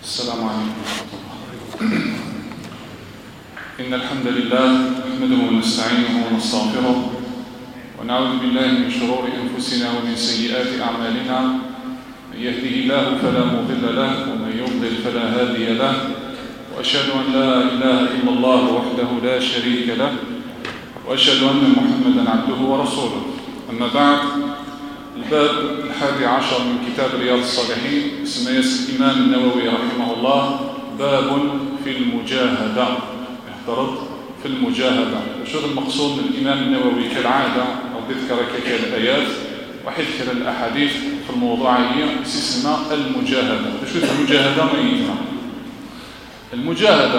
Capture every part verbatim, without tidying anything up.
السلام عليكم ورحمة الله. إن الحمد لله نحمده ونستعينه ونستغفره ونعوذ بالله من شرور أنفسنا ومن سيئات أعمالنا. من يهده الله فلا مضل له ومن يضلل فلا هادي له، وأشهد أن لا إله إلا الله وحده لا شريك له، وأشهد أن محمدا عبده ورسوله. أما بعد، الباب الحادي عشر من كتاب رياض الصالحين اسمه الإمام النووي رحمه الله باب في المجاهدة. احترض في المجاهدة. شو المقصود من الإمام النووي؟ كالعادة أو ذكر كذا الآيات وحذكر الأحاديث في الموضوعية اسمها المجاهدة. شو المجاهدة؟ ما يجمع المجاهدة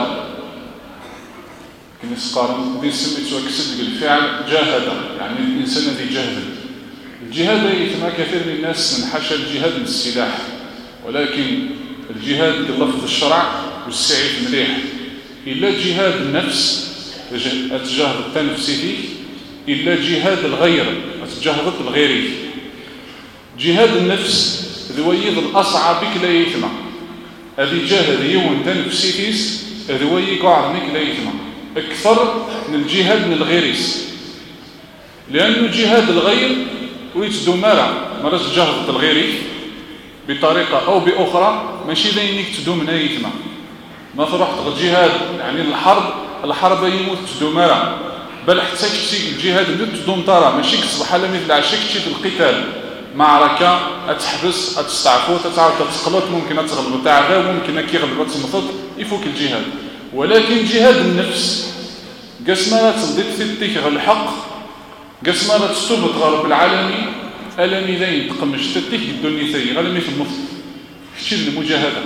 كنسقارن ذي سميتو كسد بالفعل جاهد، يعني الإنسان الذي جاهد. الجهاد يتم كثير من الناس من حاشا الجهاد من السلاح، ولكن الجهاد بلفظ الشرع والسعيد مليح. إلا جهاد النفس أتجاهد التنفسي فيك، إلا جهاد الغير أتجاهد الغيري. جهاد النفس ذويض الأصعب بك لا يتم، هذه جاهد يوم تنفسي فيس ذوي قاعد بك لا يتم أكثر من الجهاد من الغيريس، لأنه جهاد الغير ويتدو مرة مرة تجاهد الغيري بطريقة أو بأخرى، ماشي ذينك تدو من أيتما. ما تروح الجهاد يعني الحرب الحرب يموت تدو مرة، بل حتى كتي الجهاد اللي تدو مطارة، ماشي كتصبح على مثل عشاك كتي في القتال معركة أتحبس أتستعفو تتعاود تتقلط، ممكن أتغلب تعذا ممكن كي يغلب تمطط يفوك الجهاد. ولكن جهاد النفس قسمة تصدق ثتك الحق، قسمة تستوب غرب العالمي ألمي ذين تقمش ثتك الدنيا ثي غلمي في المفض شي المجاهدة.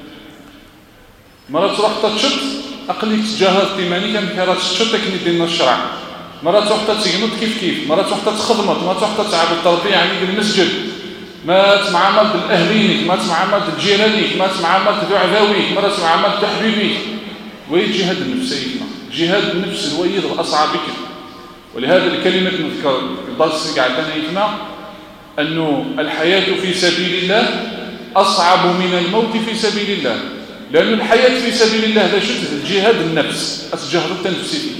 مرة تروح تتشط أقلي تجاهد تيماني كان كرات تشطك ندينا الشرع. مرة تروح تتجنط كيف كيف، مرة تروح تتخدمت، مرة تروح تتعب التربية يعني المسجد، ما تمعامل بالأهلينك، ما تمعامل بالجيرانيك، ما تمعامل ذو عذاويك، مرة تمعامل تحبيبيك. وهي جهاد النفس أيضا، جهاد النفس الويض الأصعب بك. ولهذا الكلمة نذكر الدرس قاعد لنا يفهم أنه الحياة في سبيل الله أصعب من الموت في سبيل الله، لأن الحياة في سبيل الله لا شك الجهاد النفس أتجاهد التنفسي فيه.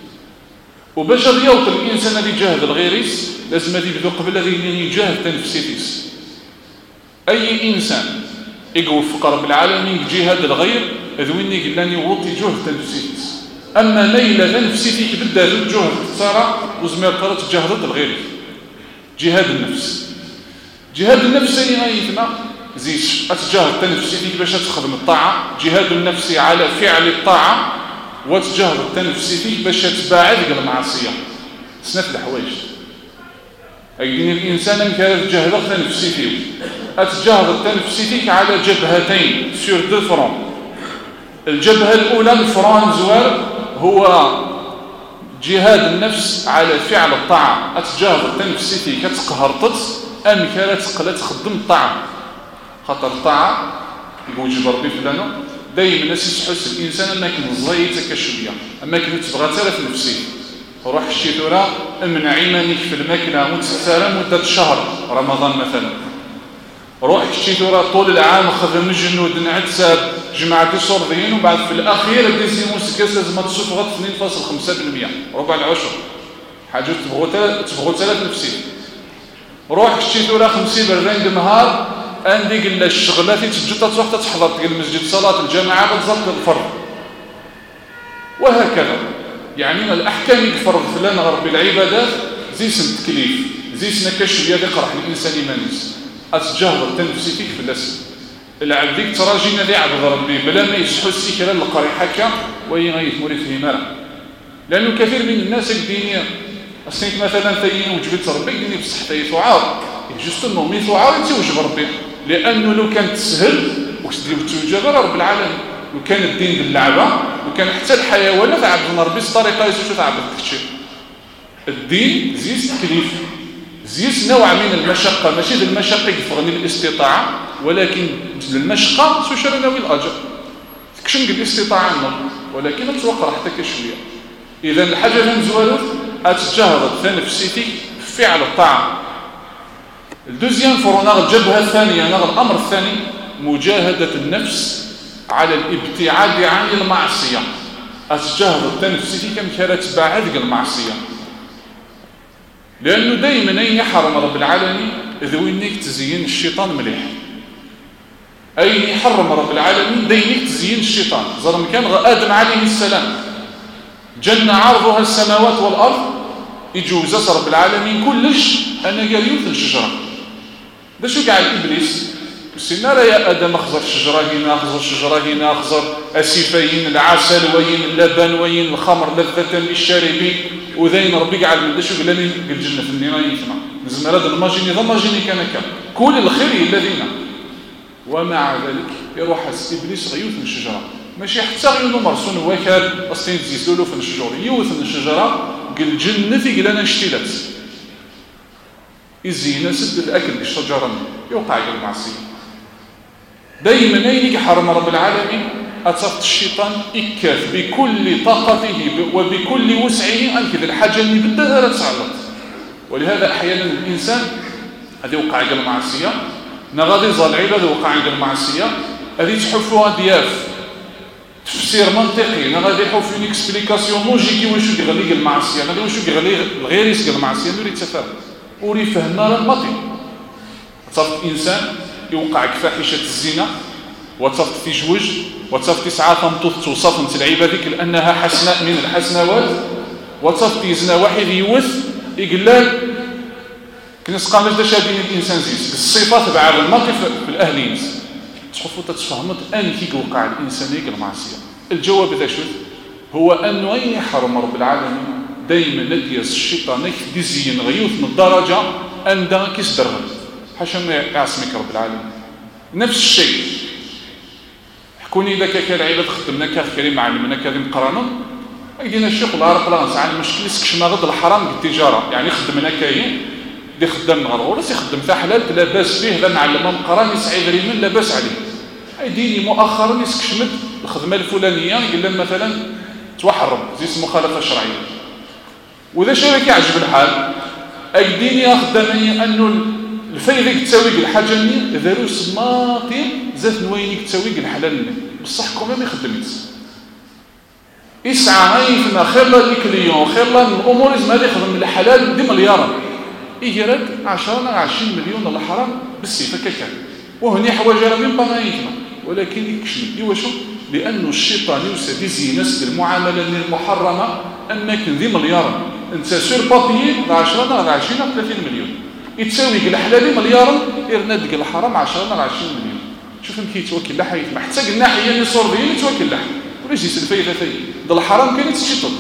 وباش يوط الإنسان الذي جاهد الغيريس لازم يبدو قبل الذي يجاهد تنفسي فيه. أي إنسان يقوى في قرب العالمين جهاد الغير ذويني قلاني وطي جهد تنفسي فيه. أما نيل تنفسي فيك بدأ الجهد تسارع وزمير قرأت جهد الغير. جهاد النفس جهاد النفس أي يتنا زيش أتجاهد تنفسي فيك باش تخدم الطاعة، جهاد النفس على فعل الطاعة، وتجاهد التنفسي فيك باش تباعد المعصية. سنة الحوايج أيدين الإنسان كان يتجاهد التنفسي فيه. أتجاهد التنفسي فيك على جبهتين سور دو فرون. الجبهة الأولى الفران زوار هو جهاد النفس على فعل الطاعة، أتجاهد التنفسي فيك تقهرطت أم كانت تقلت تخدم الطاعة. خاطر الطاعة يقول جبر بي فلانو دايما الناس يحس الإنسان أنك نزيتك شوية، أما كنت تبغى تلف نفسي روح الشيطورة امنع عيمانك في الماكلة وتسالم مدة شهر رمضان مثلا. روح الشيطورة طول العام خدم الجنود نعتساب جماعة الصردين، وبعد في الأخير ديزي موسكاس لازم تصوف غد اثنين فاصلة خمسة بالمئة ربع العشر حاجة تبغوا تبغوا ثلاث نفسي. روح الشيطورة خمسين بربعين نهار عندي قلنا الشغلات تجي تروح تحضر تقول المسجد صلاة الجماعة بالضبط الفرض، وهكذا. يعني الأحكام يفرض فلان غرب العبادات زي سن تكليف زي سن كشف يدي قرح الإنسان يمانيس. أتجاهد التنفسي فيك في الاسم العبديك تراجينا ذي عبد ربي بلا ما يسحسي كلا القري حكا وين غيثموري فيه مرة. لأنه كثير من الناس الدينية السنة مثلا ثيين وجبت ربي ديني بصح ثي ثعار يجوز النومي ثعار يتوجب ربي، لأنه لو كانت تسهل وكتدير توجب رب العالمين. لو كان الدين باللعبة وكان حتى الحيوانات عبدنا ربي الطريقة يسوش تعبد كتشي. الدين زيس تكليف زيس نوع من المشقة، ماشي المشقة يفغني الاستطاعة، ولكن المشقة سوشر ناوي الأجر تكشن الاستطاعة النظر، ولكن تتوقع حتى كشوية. إذا الحاجة من زوالوث أتجاهد تنفسيتك في فعل الطاعة. الدوزيام فرونا الجبهة الثانية نغ الأمر الثاني مجاهدة النفس على الابتعاد عن المعصية أتجهد التنفسي كم كانت بعد المعصية، لأنه دائما أين يحرم رب العالمين ذوينك تزين الشيطان مليح، أين يحرم رب العالمين دينك تزين الشيطان. زرم كان آدم عليه السلام جنة عرضها السماوات والأرض يجوز رب العالمين كلش أنا قال يوثن شجرة. ده شو قاعد إبليس سنرى يا آدم أخزر شجرة هنا أخزر شجرة هنا أخزر أسيفين العسل وين اللبن وين الخمر لذة للشاربين وذين ربي قاعد من ده شو قال لي الجنة في النهاية يسمع زمر هذا الماجيني ذا ماجيني كان كم كل الخير الذين ومع ذلك يروح إبليس غيوثن الشجرة ماشي حتى غيونو مرسون وكال أصلين تزيزلو في الشجرة يوثن الشجرة قال الجنة في قال أنا اشتلت يزينا سد الأكل الشجرة يوقع قال المعصية. دايما أينك حرم رب العالمين أتصفت الشيطان إكاف بكل طاقته وبكل وسعه أنكذ الحاجة اللي بدها تسعلط. ولهذا أحيانا الإنسان هذا يوقع قال المعصية نغادي ظالعيبة هذا وقع قال المعصية هذه تحفوها دياف تفسير منطقي نغادي يحوف اون اكسبليكاسيون لوجيكي واش يغلي قال المعصية غادي واش يغلي غير يسقى المعصية نوري تفهم وري فهمنا الماطي. تصفت إنسان يوقع كفاحشة الزنا وتصفت في جوج وتصفت تسعة ثمطوث توصف العيبة ذيك لأنها حسناء من الحسنوات وتصفت يزنا واحد يوث يقلال كنس قامش دا شادين الإنسان زيز الصفات بعد الماطي في الأهلين تحفوا تتفهمت أن كي وقع الإنسان يقل المعصية. الجواب ذا شو هو أنه أين يحرم رب العالمين دايما نديس الشيطان يزين غيوث من الدرجة أن دا كيس درغل حاشا ما يعصمك رب العالمين. نفس الشيء حكوني إذا كان عيبة خدمنا كاخرين معلمنا كاذي قرانا أيدينا الشيخ والله رقلا ساعة المشكلة سكش ما غد الحرام بالتجارة يعني خدمنا كاين دي خدام غير ولا يخدم ذا حلال لا باس به لا معلم قران يسعي غريم لا باس عليه. أيديني مؤخرا يسكشمد الخدمة الفلانية يقول لهم مثلا توحرم زي مخالفة شرعية وإذا شيء يعجب الحال أيديني أخدمني أنه الفايدة تساوي الحاجة اللي ذارو سماطي زات نوينك تساوي الحلال اللي بصح كوما ما يخدميتش يسعى غيفنا خير لا الكليون خير لا الأمور إذا ما يخدم الحلال دي مليارا يجرد عشرة عشرين مليون الحرام بالسيفة ككا وهني حواجه رمين بغايتنا ولكن يكشف يوشو لأنه الشيطان يوسى بزينس المعاملة المحرمة أما كن ذي مليار انت سير بابيي عشرة عشرين ثلاثين مليون يتساوي الحلال مليارا إرناد الحرام عشرة عشرين مليون. شوف كي يتوكل لا حيت ما حتى قلنا حيا يصور ذي يتوكل لا وليش يصير فايدة ثاني ده الحرام كان يتشطب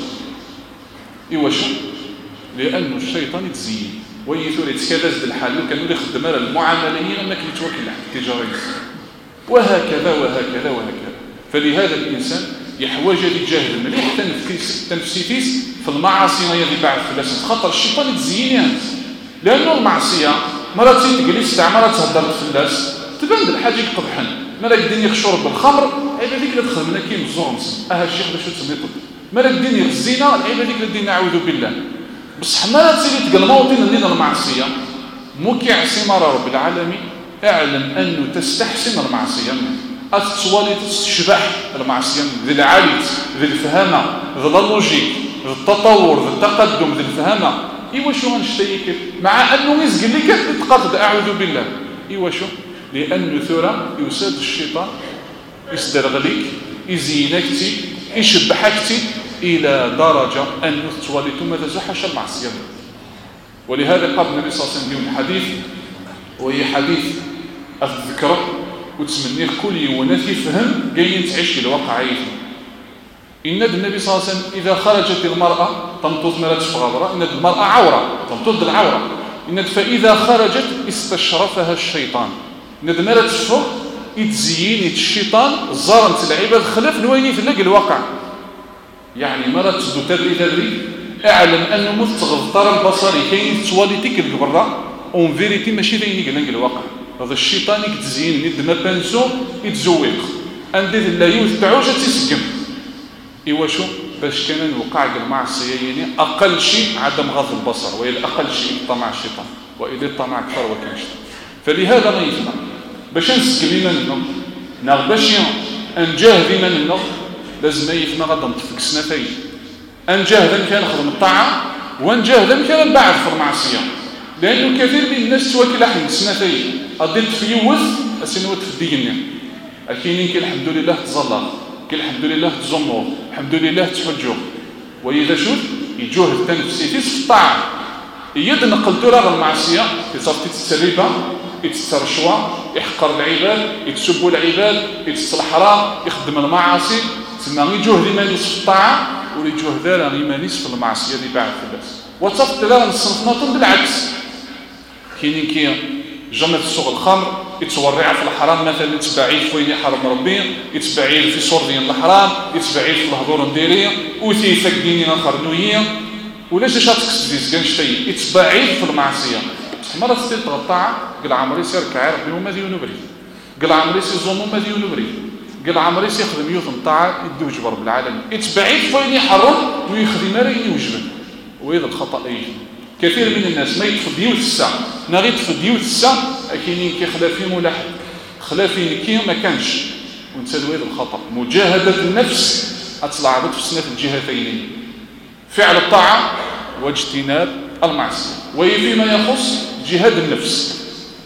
يوشو لأنه الشيطان يتزين ويثور يتكادز بالحال كانوا يخدم على المعاملين انك يتوكل على التجاريين وهكذا وهكذا وهكذا. فلهذا الانسان يحوج يتجاهل مليح تنفسيتيس في المعاصي يدي بعد فلاس خطر الشيطان يتزين لانه المعصيه مرات تجلس تاع مرات تهضر في الناس تبان الحاجه يقبحن مالك الدنيا يخشر بالخمر عيب هذيك اللي تخدم لنا كاين الزورمس اه الشيخ باش تسمي طب مالك الدنيا الزنا عيب هذيك اللي نعوذ بالله بصح ما تسيري تقل موطن لنا المعصيه مو كيعصي رب العالمين اعلم انه تستحسن المعصيه اتسوالي تشبح المعصيه ذي العاليت ذي الفهامه ذي اللوجيك ذي التطور ذي التقدم ذي الفهامه ايوا شو غنشتيك مع انه يزقل لك تقاطد اعوذ بالله ايوا شو لانه ثوره يساد الشيطان يسترغليك يزينك يشبحك إلى درجة أن توليتم ماذا زحش المعصية. ولهذا قال النبي صلى الله عليه وسلم حديث وهي حديث الذكر وتسمنيه كل يوم فهم جايين تعيش في الواقع عيثم. إن النبي صلى الله عليه وسلم إذا خرجت المرأة تمتض مرات فغبرة إن المرأة عورة تمتض العورة إن فإذا خرجت استشرفها الشيطان إن المرأة تفغ يتزيين الشيطان الزارن العباد خلاف نويني في اللقى الواقع يعني مرة تسدو تدري تدري اعلم انه مستغض طار البصري كاين تواليتيك الكبرى اون فيريتي ماشي ذيني قال الواقع هذا الشيطان يتزين ند ما بانسو يتزوق عندي لا يوث تعوج تسقم ايوا شو باش كان نوقع المعصيه يعني اقل شيء عدم غض البصر وهي اقل شيء طمع الشيطان واذا الطمع اكثر وكانش. فلهذا ما يفهم باش نسكلينا منهم ناغ باش أنجاه ذي من النغ لازم يثنى غدا نطفق سنتين أنجاه ذا كان خدم الطاعة وأنجاه ذا كان بعد في المعصية لأنه كثير من الناس تواكل لحم سنتين أديت في يوز أسنوات في الدينية أكينين كي الحمد لله تظلر كي الحمد لله تزمر الحمد لله تحجه وإذا شوف يجوه التنفسي في الطاعة يد نقل ترى المعصية يصفي تتسربة يتسرشوا يحقر العباد يتسبوا العباد يتصل حرام يخدم المعاصي سما يجوه ذي مانيس في الطاعة ويجوه ذا ذي مانيس في المعصية ذي بعد في الناس وتصفت ذا نصنف بالعكس كاينين كي جمع في سوق الخمر يتورع في الحرام مثلا يتبعيه في وين حرم ربي يتبعيه في صور ديال الحرام يتبعيه في الهضور نديريه وثيثك ديني اخر نويه ولاش اش تكسب ديز كنشتي يتبعيه في المعصيه مرة ستي الطاعه قال عمري سير كعير بهم ذي ونبري قال عمري سي زومو ذي ونبري قال عمري سي يخدم يوث الطاعه يدوج برب العالمين يتبعيه في وين يحرم ويخدم راه يوجبه وهذا الخطا ايه كثير من الناس ما يطفي ديوت الساعة نغيط في ديوت الساعة أكينين كي خلافين ملاحظ خلافين كي ما كانش ونتسادوا هذا الخطأ مجاهدة النفس أتلعبت في سنة الجهتين فعل الطاعة واجتناب المعصية وفيما يخص جهاد النفس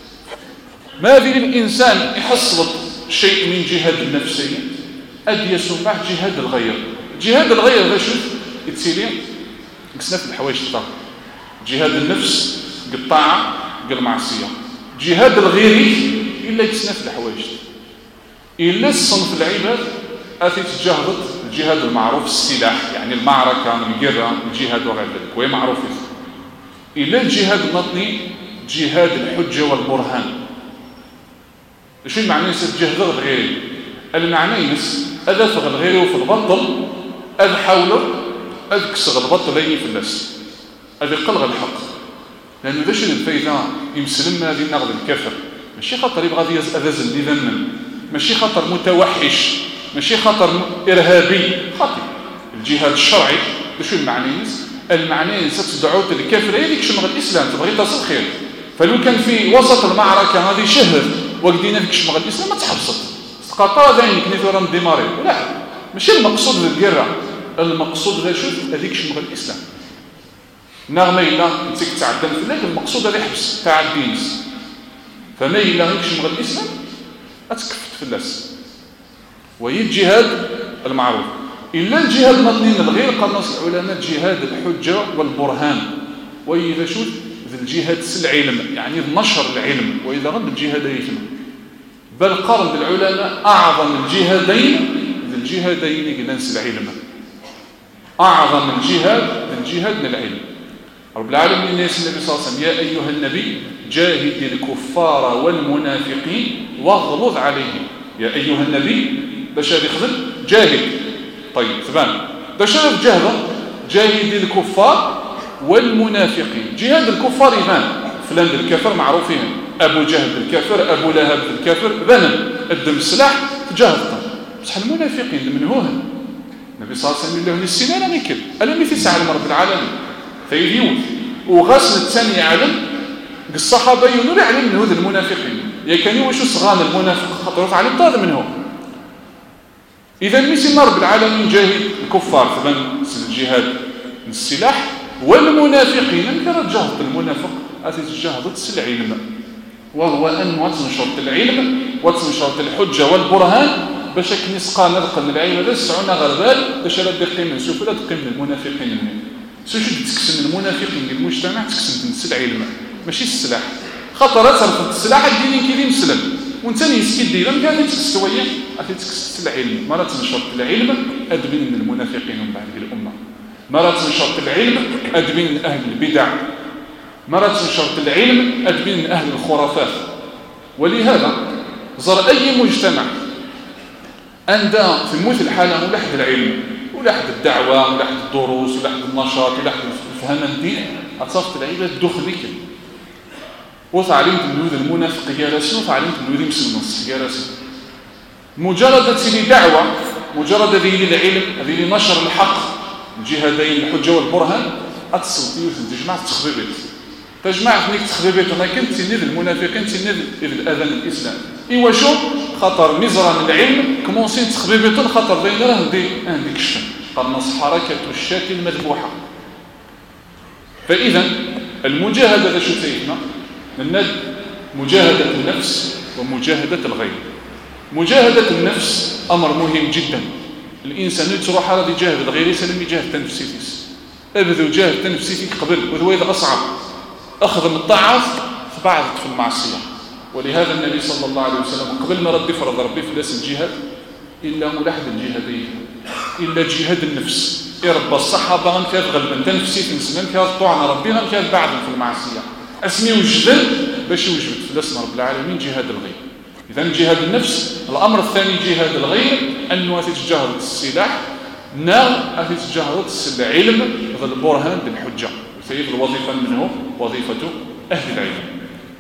ما في الإنسان يحصل شيء من جهاد النفسية أد يسمع جهاد الغير جهاد الغير ذا شوف يتسيلين قسنا في الحوايج الطاقة جهاد النفس قطاعة قل معصية جهاد الغيري إلا يتسنف الحوايج إلا الصنف العباد أتي تجاهدت الجهاد المعروف السلاح يعني المعركة الجرة الجهاد وغير ذلك وهي معروف إلا الجهاد النطني جهاد الحجة والبرهان شو المعنى يصير جهاد الغيري المعنى ينس أذا فغ الغيري وفي البطل أذ حوله أذ كسر البطل لين في الناس هذا قلغ الحق لأنه ذا شنو الفايدة يمسلم هذه نغض الكفر ماشي خاطر يبغى يأذن اللي ذنن ماشي خاطر متوحش ماشي خاطر إرهابي خاطر الجهاد الشرعي شو المعنى المعنى ستدعوت الكافر هذيك شمغ الإسلام تبغي تصل خير فلو كان في وسط المعركة هذه شهر وقدينا فيك شمغ الإسلام ما تحبسط تقاطع ذلك نثورا ديماري لا ماشي المقصود للقرة المقصود ذا شوف هذيك شمغ الإسلام نغمة إلا نتيك تعدم في الله المقصود هذا يحبس تاع الدينس فما إلا يكشمغ الإسلام أتكفت في الناس وهي الجهاد المعروف إلا الجهاد مطنين الغير قال نص العلماء جهاد الحجة والبرهان وإذا شوف ذي الجهاد العلم يعني نشر العلم وإذا غد الجهاد يثم بل قرن العلماء أعظم الجهادين ذي الجهادين جنس العلم أعظم الجهاد ذي الجهاد من العلم رب العالمين الناس النبي صلى الله عليه وسلم يا أيها النبي جاهد الكفار والمنافقين واغلظ عليهم يا أيها النبي باش هذا يخدم جاهد طيب ثبان باش هذا جاهد جاهد الكفار والمنافقين جهاد الكفار إيمان فلان الكافر معروفين أبو جهل الكافر أبو لهب الكافر ذنب الدم السلاح جاهد بصح المنافقين من هو النبي صلى الله عليه وسلم له السنان ميكل ألم يفيس على رب العالمين فيديوث وغسل الثاني عالم الصحابة يقولوا علم من هذا المنافقين يا كانوا وشو صغان المنافق خطرت على الطاذ منهم إذا ميسي رب العالمين جاهد الكفار ثمن الجهاد السلاح والمنافقين كانت جهد المنافق أتي جهدت العلم وهو أن وتنشرت العلم وتنشرت الحجة والبرهان باش كنسقى نرقل العلم لا سعونا غربال باش لا دقيم نشوف لا دقيم المنافقين منه سوشي تكسن المنافقين المجتمع تكسن تنس العلم ماشي السلاح خطرات صرفت السلاح الديني كيدي مسلم وانت يسكي الدين قال لك تستويه أتي تكسن العلم مرة تنشرت العلم أدبن من المنافقين من بعد الأمة مرة تنشرت العلم أدبن من أهل البدع مرة تنشرت العلم أدبن من أهل الخرافات ولهذا زر أي مجتمع عند في مثل حالة ملحد العلم ولحد الدعوة ولحد الدروس ولحد النشاط ولحد الفهم الدين أتصفت العباد دخلك وتعلمت من ذي المنافق جالسين وتعلمت من ذي مسلم جالسين مجرد ذي دعوة مجرد ذي العلم ذي نشر الحق الجهادين الحجة والبرهان أتصل تجمع تخريبات تجمع فيك تخريبات أنا كنت تنيذ المنافقين تنيذ الأذان الإسلام إيوا شو خاطر مزرا العلم كمونسين تخبيبيتون خاطر بين راه ندي عندك الشم قد نص حركة الشاة المذبوحة. فإذا المجاهدة شو تيفنا الند مجاهدة النفس ومجاهدة الغير. مجاهدة النفس أمر مهم جدا. الإنسان يتروح على يجاهد الغير يسلم يجاهد تنفسيتيس أبذو جاهد تنفسيتيك قبل وذويذ أصعب أخذ من الطاعات فبعضت في المعصية. ولهذا النبي صلى الله عليه وسلم قبل ما رد فرض ربي فلاس الجهاد إلا ملاحظ الجهادين إلا جهاد النفس يربى الصحابة غنكاد غلبا تنفسيت نسلم كاد طوعنا ربي غنكاد بعضهم في المعصية أسمي وجدا باش يوجد فلاسنا رب العالمين جهاد الغير. إذن جهاد النفس. الأمر الثاني جهاد الغير أنه تتجاهد السلاح نار تتجاهد العلم ذا البرهان بالحجة وسيد الوظيفة منه وظيفة أهل العلم.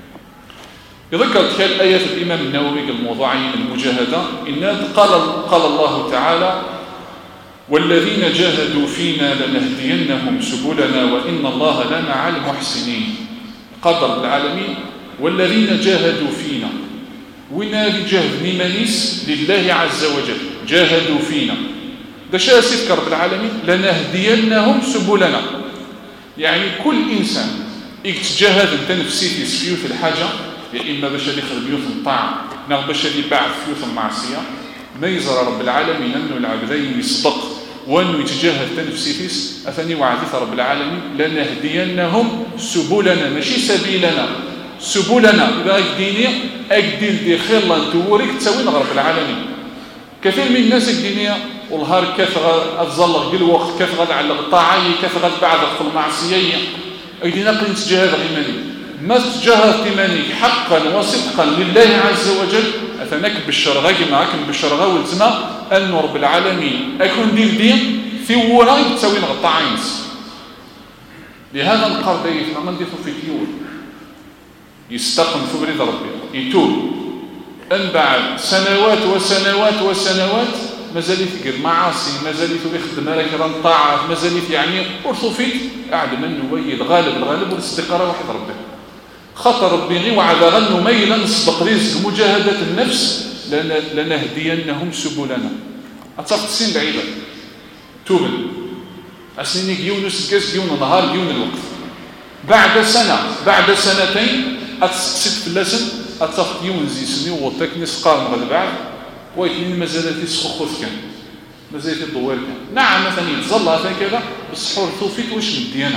يذكر كان آية الإمام النووي الموضوعين المجاهدة إن قال قال الله تعالى والذين جاهدوا فينا لنهدينهم سبلنا وإن الله لمع المحسنين. قدر العالمين والذين جاهدوا فينا وين جاهد نيمانيس لله عز وجل جاهدوا فينا ده شيء سيذكر بالعالمين لنهدينهم سبلنا. يعني كل إنسان يتجاهد تنفسي في سفيو في الحاجة يا إما باش يدخل بيوت الطاعة نغ باش يباع فيوت المعصية ما يزرى رب العالمين أنه العبدين يصدق وأنه يتجاهد تنفسيتيس أثني وعديث رب العالمين لنهدينهم سبلنا ماشي سبيلنا سبلنا إذا أكديني أكدين دي خير الله نتوريك تسوين رب العالمين. كثير من الناس أكديني والهار كثغة أتظلق بالوقت كثغة على الطاعة كثغة بعد في المعصية أكدينا قلن تجاهد غيماني ما تجاهد تمانيك حقا وصدقا لله عز وجل أثناك بالشرغة كما أكن بالشرغة والتنا أن رب العالمين أكون دين دين في وراء تسوين الطاعينس. لهذا نقر دايفنا ما نديثو في كيول يستقم في بريد ربي يتوب أن بعد سنوات وسنوات وسنوات مازال يثقل معاصي مازال يخدم لك طاعات مازال يعني ورثوفيت أعلم أنه ويل غالب الغالب والاستقرار واحد ربي خطر ربي غي وعد غنو ميلا نصدق رزق مجاهدة النفس لنهدينهم سبلنا. أتصفت سين بعيدة توبل أسنينيك يونس كاس يون نهار يون الوقت بعد سنة بعد سنتين أتسقسط في اللسن أتصفت يونزي سني ووطيك نسقار مغل بعد ويتنين مازالت يسخخوث كان مازالت الضوال كان نعم مثلا يتظل هذا كذا بالصحور ثوفيت واش مديانا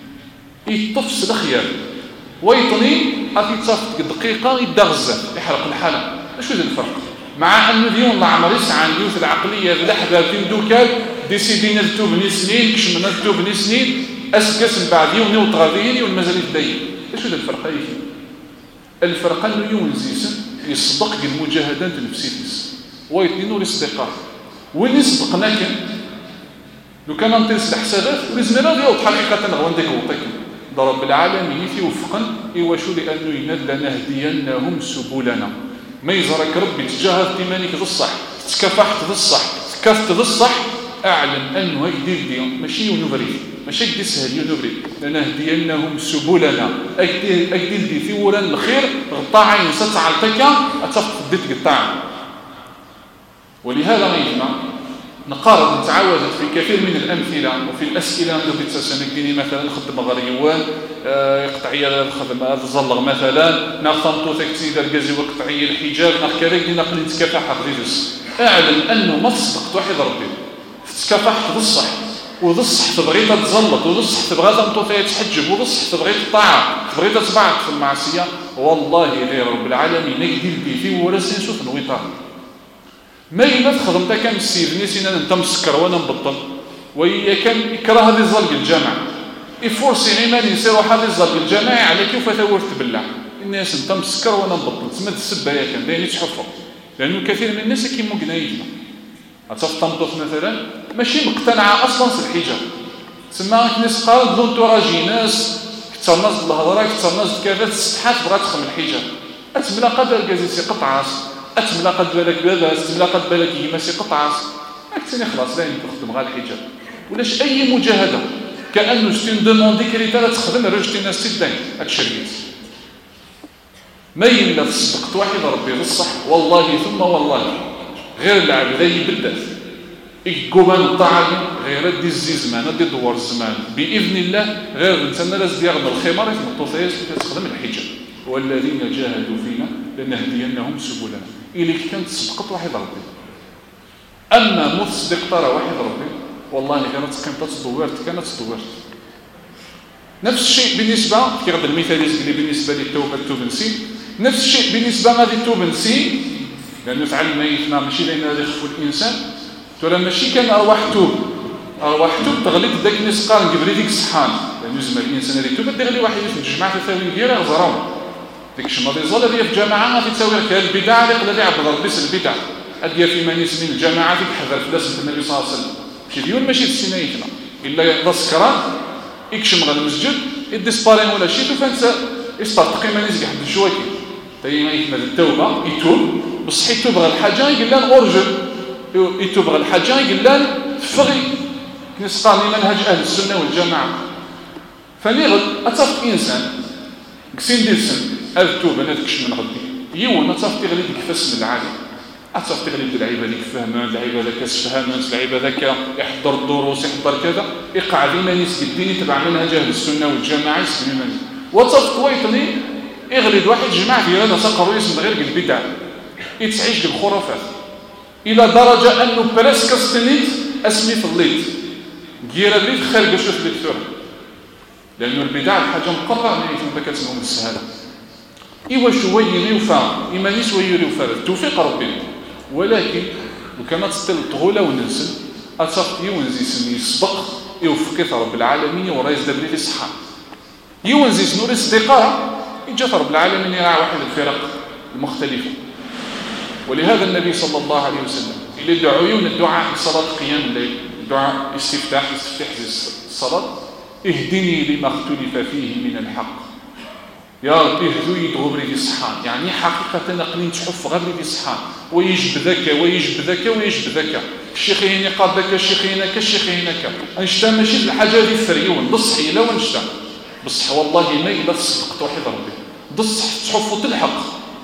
يطفس الخيار ويطني أتصفت دقيقة يدغزة يحرق الحالة. شو ذا الفرق مع أنه ديون الله عمر يسعى اليوث العقلية بالأحباب في دوكال ديسيدينا التوبني سنين كشمنا التوبني سنين أسكس من بعد يوم نوط غاديين والمازال يتدين. شو ذا الفرق أيه الفرق أنه يونزيسن يصدق المجاهدات النفسيتيس ويتنين الاستقرار وين يصدقنا كان لو كان نطيس الحسابات ولازم هذا يوضح حقيقة غونديك وطيك رب العالمين يوفقا إيواشو لأنه يناد لنهدينهم سبلنا ما يزرك ربي تجاهد تيمانيك ذا الصح تكفحت ذا الصح تكفت ذا الصح أعلم أنه هيدير ديون ماشي يونبري ماشي يدي سهل يونبري لنهدينهم سبلنا أكدير دي في وران الخير غطاعين ستعال تكا أتفق ديت قطاع. ولهذا غيثنا نقارب نتعاوز في كثير من الأمثلة وفي الأسئلة التي تسنكني مثلا خدم غريوان قطعية الخدمة تظلغ مثلا نخطمتو تكتيد الجزي وقطعية الحجاب نخكريك نقل نتكفح غريبس أعلم أنه ما تصدقت واحد ربي تكفحت ذا الصح وذا الصح تبغي تتزلط وذا الصح تبغي تمطوطي تحجب وذا الصح تبغي تطاعة تبغي تتبعت في المعصية والله غير رب العالمين يقدر بي في ورسين شوف نويطار ما يلا خدمتها كان السيفني سينا انت مسكر وانا مبطل وهي كان يكره هذه الزلق الجامع يفورسي عيمان يصيروا هذه الزلق الجامعي على كيف ثورت بالله الناس انت مسكر وانا مبطل تسمى السبه يا كان دايرين يتحفظ لانه كثير من الناس كيما قنايجنا أتصفطمطوط مثلا ماشي مقتنعة أصلا في الحجاب تسمى ناس قال دون راجي ناس كثر ناس بالهضره كثر ناس كذا تستحات بغات تخدم الحجاب أتملا قدر كازيسي قطعاس أتملا قد بالك بابا أتملا قد بالك يماسي قطعاس أكتني خلاص لا يخدم غير الحجاب ولاش أي مجاهدة كأنه ستين دوموندي كريتا لا تخدم رجتي ناس تدين هاد الشريط ما إلا تصدق توحد ربي بالصح والله ثم والله غير العبد يبدل يقوم الطاعة غير دي الزمان دي دوار الزمان بإذن الله غير انسان لازم ياخذ الخمار يتمطوا فيها تخدم الحجاب والذين جاهدوا فينا لنهدينهم سبلنا إليك كانت صدقت واحد ربي أما مصدق ترى واحد ربي والله كانت قيمتها تدورت كانت تدورت نفس الشيء بالنسبة كي غدا المثال اللي بالنسبة للتوبة التوبنسي نفس الشيء بالنسبة لهذه التوبنسي لأنه فعل ميتنا ماشي لأن هذا يخفو الإنسان ترى ماشي كان أرواح توب أرواح توب تغلق داك الناس قال نجبري ديك الصحان لأنه زعما الإنسان اللي توب دير لي واحد في الجماعة تساوي كبيرة غزراو ديك الشماليزه اللي في الجماعة غادي تساوي لك البدع اللي قال لي عبد ربي البدع أديا في من يسمين الجماعة ديك حذر في داسة النبي صلى الله عليه وسلم شي ديون ماشي في السنايكنا إلا ذا سكران يكشم غير المسجد يديسباري ولا شي شوف أنت يسترتق ما يزق حد شويه تاي ما يكمل التوبة يتوب بصح يتوب غير الحاجة يقول لها أورجل يتوب غير الحاجة يقول لها فغي نسقاني منهج أهل السنة والجماعة فنغد أتفق إنسان كسين ديسن هذا التوبة أنا تكشم من غدي يوم أتفق تغلي ديك فاس من العالي أتفق تغلي ديك العيبة ديك فهمان العيبة ذاك اسفهمان العيبة ذاك يحضر الدروس يحضر كذا يقع ديما يسقي الدين يتبع منهج أهل السنة والجماعة يسقي منهج وأتفق ويطني يغلد واحد جماعة في هذا سقروا اسم غير البدع يتعيش بالخرافات إلى درجة أنه برسك استنيت أسمي في الليل جيرا الليل خارج شوف الدكتور لأنه البدع الحاجة مقررة أن يكون بكاتهم السهالة إيوا شوي يوفى إما شوي يوفى التوفيق ربي ولكن وكما تستل الطغولة وننسل أتفق يونزي سمي يسبق يوفق رب العالمين ورايز دبري في الصحة يونزي سنور استقارة جاء رب العالمين يرعى واحد الفرق المختلفة ولهذا النبي صلى الله عليه وسلم اللي دعوين الدعاء صلاة قيام الليل دعاء استفتاح استفتاح الصلاة اهدني لما اختلف فيه من الحق يا ربي اهدو يدغو بريدي الصحان يعني حقيقة نقلين تحف غير بريدي الصحان ويجب ذاك ويجب ذاك ويجب ذاك الشيخ هنا قال ذاك الشيخ هناك الشيخ هناك انشتا ماشي الحاجة دي الثريون بصح إلا ونشتا بصح والله ما إلا تصدق توحيد ربي بصح تحفو تلحق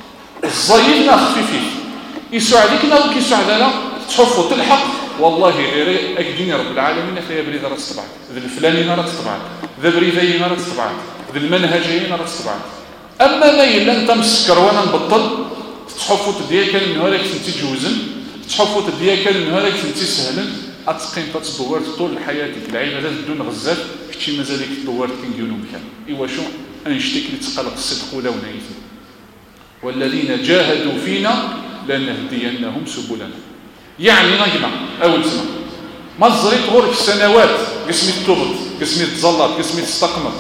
الزايد لا خفيفين يساعدك لا وكيساعدنا تحفو تلحق والله غير أكدين رب العالمين فيها بريد رأس طبعا ذا الفلانين رأس طبعا ذا بريدين رأس طبعا ذا المنهجين رأس طبعا أما ما إلا أنت مسكر وأنا نبطل تحفو تديك النهارك تنتي جوزن تحفو تديك النهارك تنتي سهلا أتقين تدور طول حياتك العيبة بدون غزات كتشي مازالك تدور كنجيونو مكان إيوا شو أنشتك لتقلق الصدق ولا ونايث والذين جاهدوا فينا لنهدينهم سبلنا يعني نجمع أول سنة ما الزريت غور في السنوات قسمي التوبط قسمي تزلط قسمي تستقمط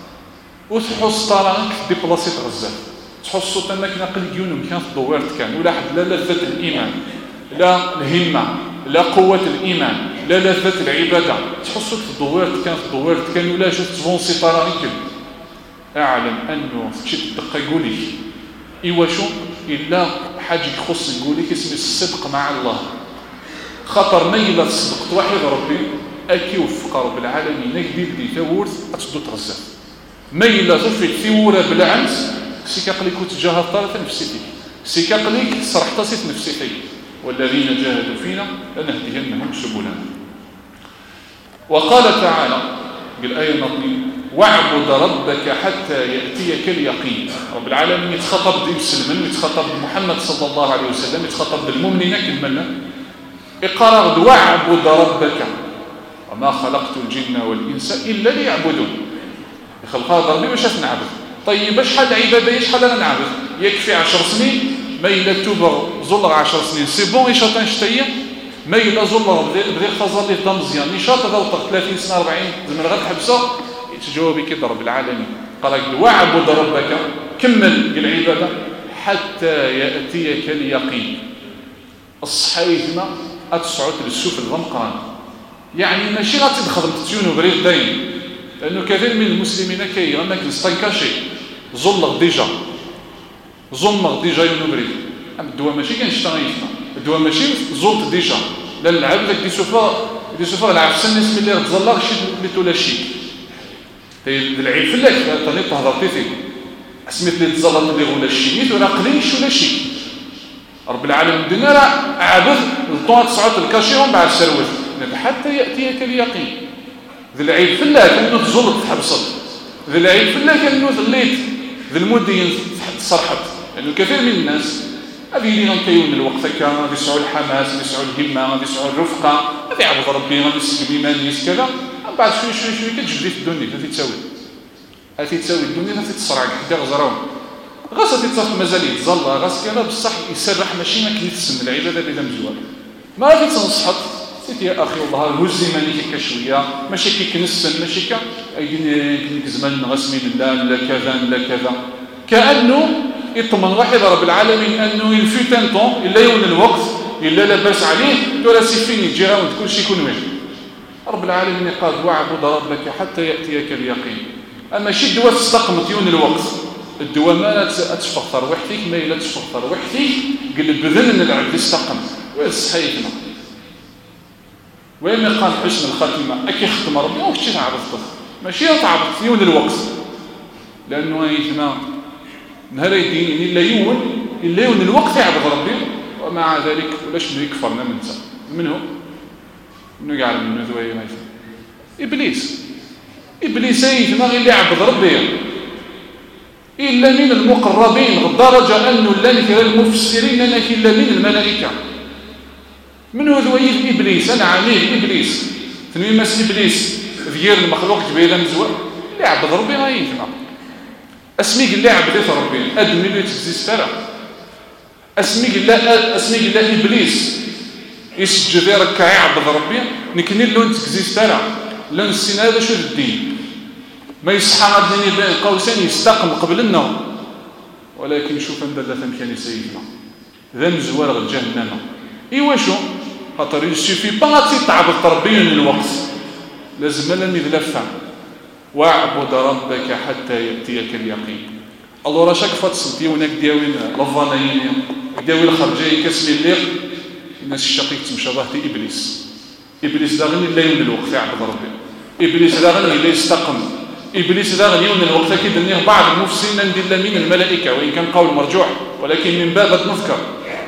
وتحس طالعك دي بلاصة غزات تحسوا أنك نقل جيونو مكان تدورت كان ولا حد لا لذة الإيمان لا الهمة لا قوة الإيمان لا لذة العبادة تحسوا تدورت كان تدورت كان ولا شفت فونسي طالعك أعلم أنه تشد الدقة يقولي إيوا شو إلا حاجة يخص نقولك اسم الصدق مع الله خطر ميلة صدق توحيد ربي أكي وفق رب العالمين نقدر دي ثورث أتصدو تغزى ميلة تفيد ثورة بالعنس سيكا قليك وتجاهد طارة نفسيتي سيكا قليك صرحت سيت نفسيتي والذين جاهدوا فينا لنهدينهم سبلنا وقال تعالى بالآية النظمية واعبد ربك حتى يأتيك اليقين رب العالمين يتخطب بمسلمين ويتخطب بمحمد صلى الله عليه وسلم يتخطب بالمؤمنين كملنا اقرأ واعبد ربك وما خلقت الجن والإنس إلا ليعبدون يخلق هذا ربي باش نعبد طيب شحال عبادة شحال أنا نعبد يكفي عشر سنين ما إلا توبر زلغ عشر سنين سي بون يشاطن شتية ما إلا زلغ بدي خزر لي دم مزيان يشاط هذا وطق ثلاثين سنة أربعين زمن غير تحبسه تجاوبي كده رب العالمين قال واعبد ربك كمل العبادة حتى يأتيك اليقين الصحيحنا أتسعود للسوف الغمقان يعني ماشي غتدخل تتيونو بريد داين لأنه كثير من المسلمين كي أنك نستنكاشي زلغ ديجا زلغ ديجا يونو بريد الدواء ماشي كنشتغيفنا الدواء ماشي زلط ديجا لا العب لك دي سوفا دي سوفا العب سن اسم اللي تزلغ شي بليتو لا شيك العيب فلاك تاني تهضر تيثي سميت لي تزلط اللي غولا الشيء ولا قليش ولا شيء رب العالمين الدنيا راه عابد الطوات تصعد الكاشيهم بعد السروت حتى ياتيك اليقين ذي العيب فلا كانه تزلط تحبصت ذي العيب فلا كانه ذليت ذي المدين تصرحت لانه يعني كثير من الناس هذه اللي غنكيون الوقت هكا غادي يسعوا الحماس غادي يسعوا الهمه غادي يسعوا الرفقه غادي يعبد ربي غادي يسلك بيمانيس كذا من بعد شوي شوي شوي كتجبدي في الدنيا غادي تساوي غادي تساوي الدنيا غادي تصرعك حتى غزراون غاس غادي تصاف مازال يتزلى غاس كذا بصح يسرح ماشي ما كيتسم العباده اللي مزوال ما غادي تنصحك سيت يا اخي والله هز يمانيك هكا شويه ماشي كيكنسن ماشي كا ايدين زمان غاسمين لا لا كذا لا كذا كانه يطمن واحد رب العالمين انه ينفي تنطون الا يون الوقت الا لاباس عليه ولا سيفين يجي راوند كل شيء يكون وين رب العالمين قال واعبد ربك حتى ياتيك اليقين اما شي الدواء تستقمت يون الوقت الدواء ما تفخر وحدك ما الا تفخر وحدك قلب بذن العبد يستقم ويصحيتنا وين قال حسن الخاتمه اكي ختم ربي واش تعرفت ماشي تعرفت يون الوقت لانه يثما نهار يدين الا يون الا يون الوقت يعبد ربي ومع ذلك ولاش يكفرنا من ذا منه انه يعلم منه ذوي ما ابليس ابليس يثما اللي يعبد ربي الا من المقربين لدرجه انه لا نكر المفسرين انك الا من الملائكه منه ذوي ابليس انا عميل ابليس ثني مس ابليس غير المخلوق جبيله مزوى اللي يعبد ربي ما يثما اسميك الله عبدت ربي ادم اللي تكزيست ترى اسميك الله اسميك الله ابليس يسجد يركع يعبد ربي نكني لون تكزيست ترى لون السن هذا شو الدين ما يصحى غادي بين قوسين يستقم قبل النوم ولكن شوف ان دلت مكان سيدنا ذا مزوار الجهنم ايوا شو خاطر يسيفي با تعبد ربي من الوقت لازم لا نذلفها واعبد ربك حتى ياتيك اليقين الله راه شاك فتصدي وناك دياوين لفانين دياوين الخرجي كاسم الليل الناس الشقيق تمشى ظهتي ابليس ابليس دا غني لا يون الوقت يعبد ربي ابليس دا غني لا يستقم ابليس دا غني يون الوقت كيدنيه بعض المفسرين ندير من الملائكه وان كان قول مرجوح ولكن من باب نذكر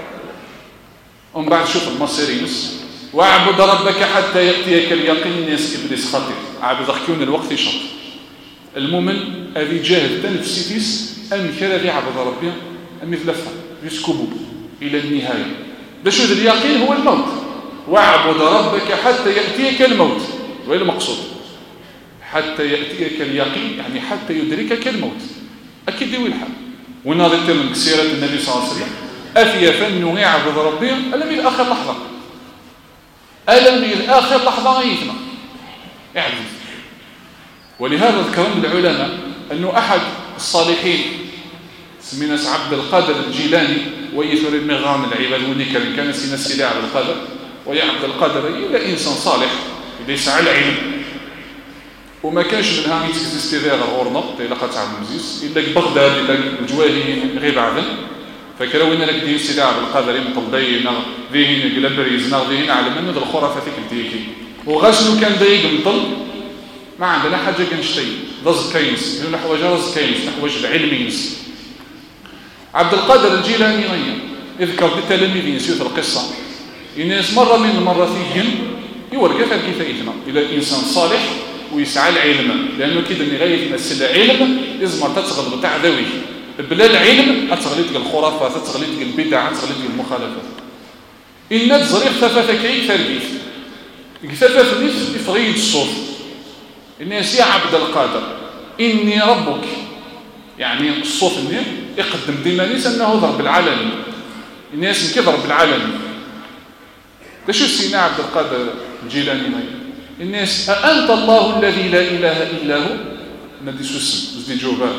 ومن بعد شوف المصيرين واعبد ربك حتى ياتيك اليقين الناس ابليس خطير عبد كون الوقت يشط المؤمن هذه جاهد تنفسيتيس أم كذا يعبد ربي أم يثلفها يسكبوا إلى النهاية باش اليقين هو الموت واعبد ربك حتى يأتيك الموت وإلى المقصود حتى يأتيك اليقين يعني حتى يدركك الموت أكيد يوي الحال ونظرت من سيرة النبي صلى الله عليه وسلم أفي فنه يعبد ربي ألم إلى آخر لحظة ألم إلى آخر لحظة غيثنا يعبد ولهذا ذكر العلماء أنه أحد الصالحين سمينا عبد القادر الجيلاني ويثر المغام العباد ونكر كان سينا سيدي عبد القادر ويا عبد القادر إلا إنسان صالح اللي يسعى العلم وما كانش منها يتكزيستي ذا غورنا إلا قطع المزيز إلا بغداد إلا الجواهي غير بعدا فكرا وين لك دين سيدي عبد القادر مطلبين ذهين قلا بريزنا ذهين على منه ذا الخرافة فيك التيكي وغاشنو كان ضيق مطل ما عندنا حاجة كنشتي رزق كينس من نحو رزق كينس نحو العلم ينس عبد القادر الجيلاني غير يذكر بالتلاميذ يسيوث القصة الناس مرة من المرات يجن يورقى كيف يثنى إلى إنسان صالح ويسعى العلم لأنه كده من غاية مسألة علم لازم تتغلب بتاع ذوي بلا العلم أتغليتك الخرافات أتغليتك البدع أتغليتك المخالفات إن تزريق ثفاثة كي تربيث ثفاثة نفس إفغيد الصوت الناس يا عبد القادر إني ربك يعني الصوت اللي يقدم ديمانيس أنه ضرب العالمين الناس كضرب العالمين ده شو السينا عبد القادر الجيلاني الناس أأنت الله الذي لا إله إلا هو ندي سو اسم زدي جوبان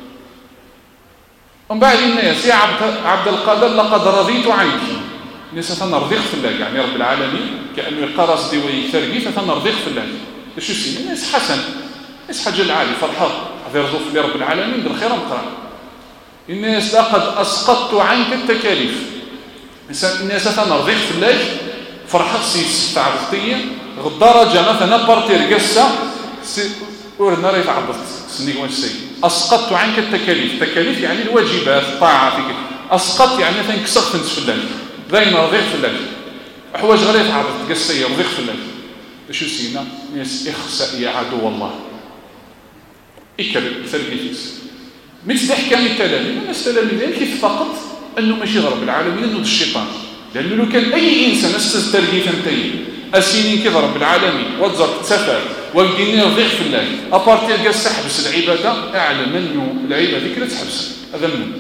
ومن بعد الناس يا عبد, عبد القادر لقد رضيت عنك الناس ثنرضيق في الله يعني رب العالمين كأنه يقرص دي ويثرقي فتنرضيق في الله ده شو السينا الناس حسن الناس حاجة العالي فرحة هذا يرضو في رب العالمين بالخير مقرأ الناس لقد أسقطت عنك التكاليف الناس ثنرضيق في الله فرحة سيس تعرفتية غدارة مثلا بارتير قصة ورنا ريت عبط سنيك وانش سي اسقطت عنك التكاليف. التكاليف يعني الواجبات الطاعه فيك. اسقط يعني تنكسر تنتفلل باين رضيق فلان حوايج غير يتعرض تقصي رضيق فلان شو سينا ناس اخسأ يا عدو الله اكل ثلبيتيس مثل احكام التلاميذ. الناس التلاميذ كيف فقط انه ماشي رب العالمين انه الشيطان. لانه لو كان اي انسان استاذ ترغيف انتي اسينين كذا رب العالمين وتزرق تسافر والدين رضيق في الله ابارتي قال تحبس العباده اعلم انه العباده ذيك لا تحبس. هذا منه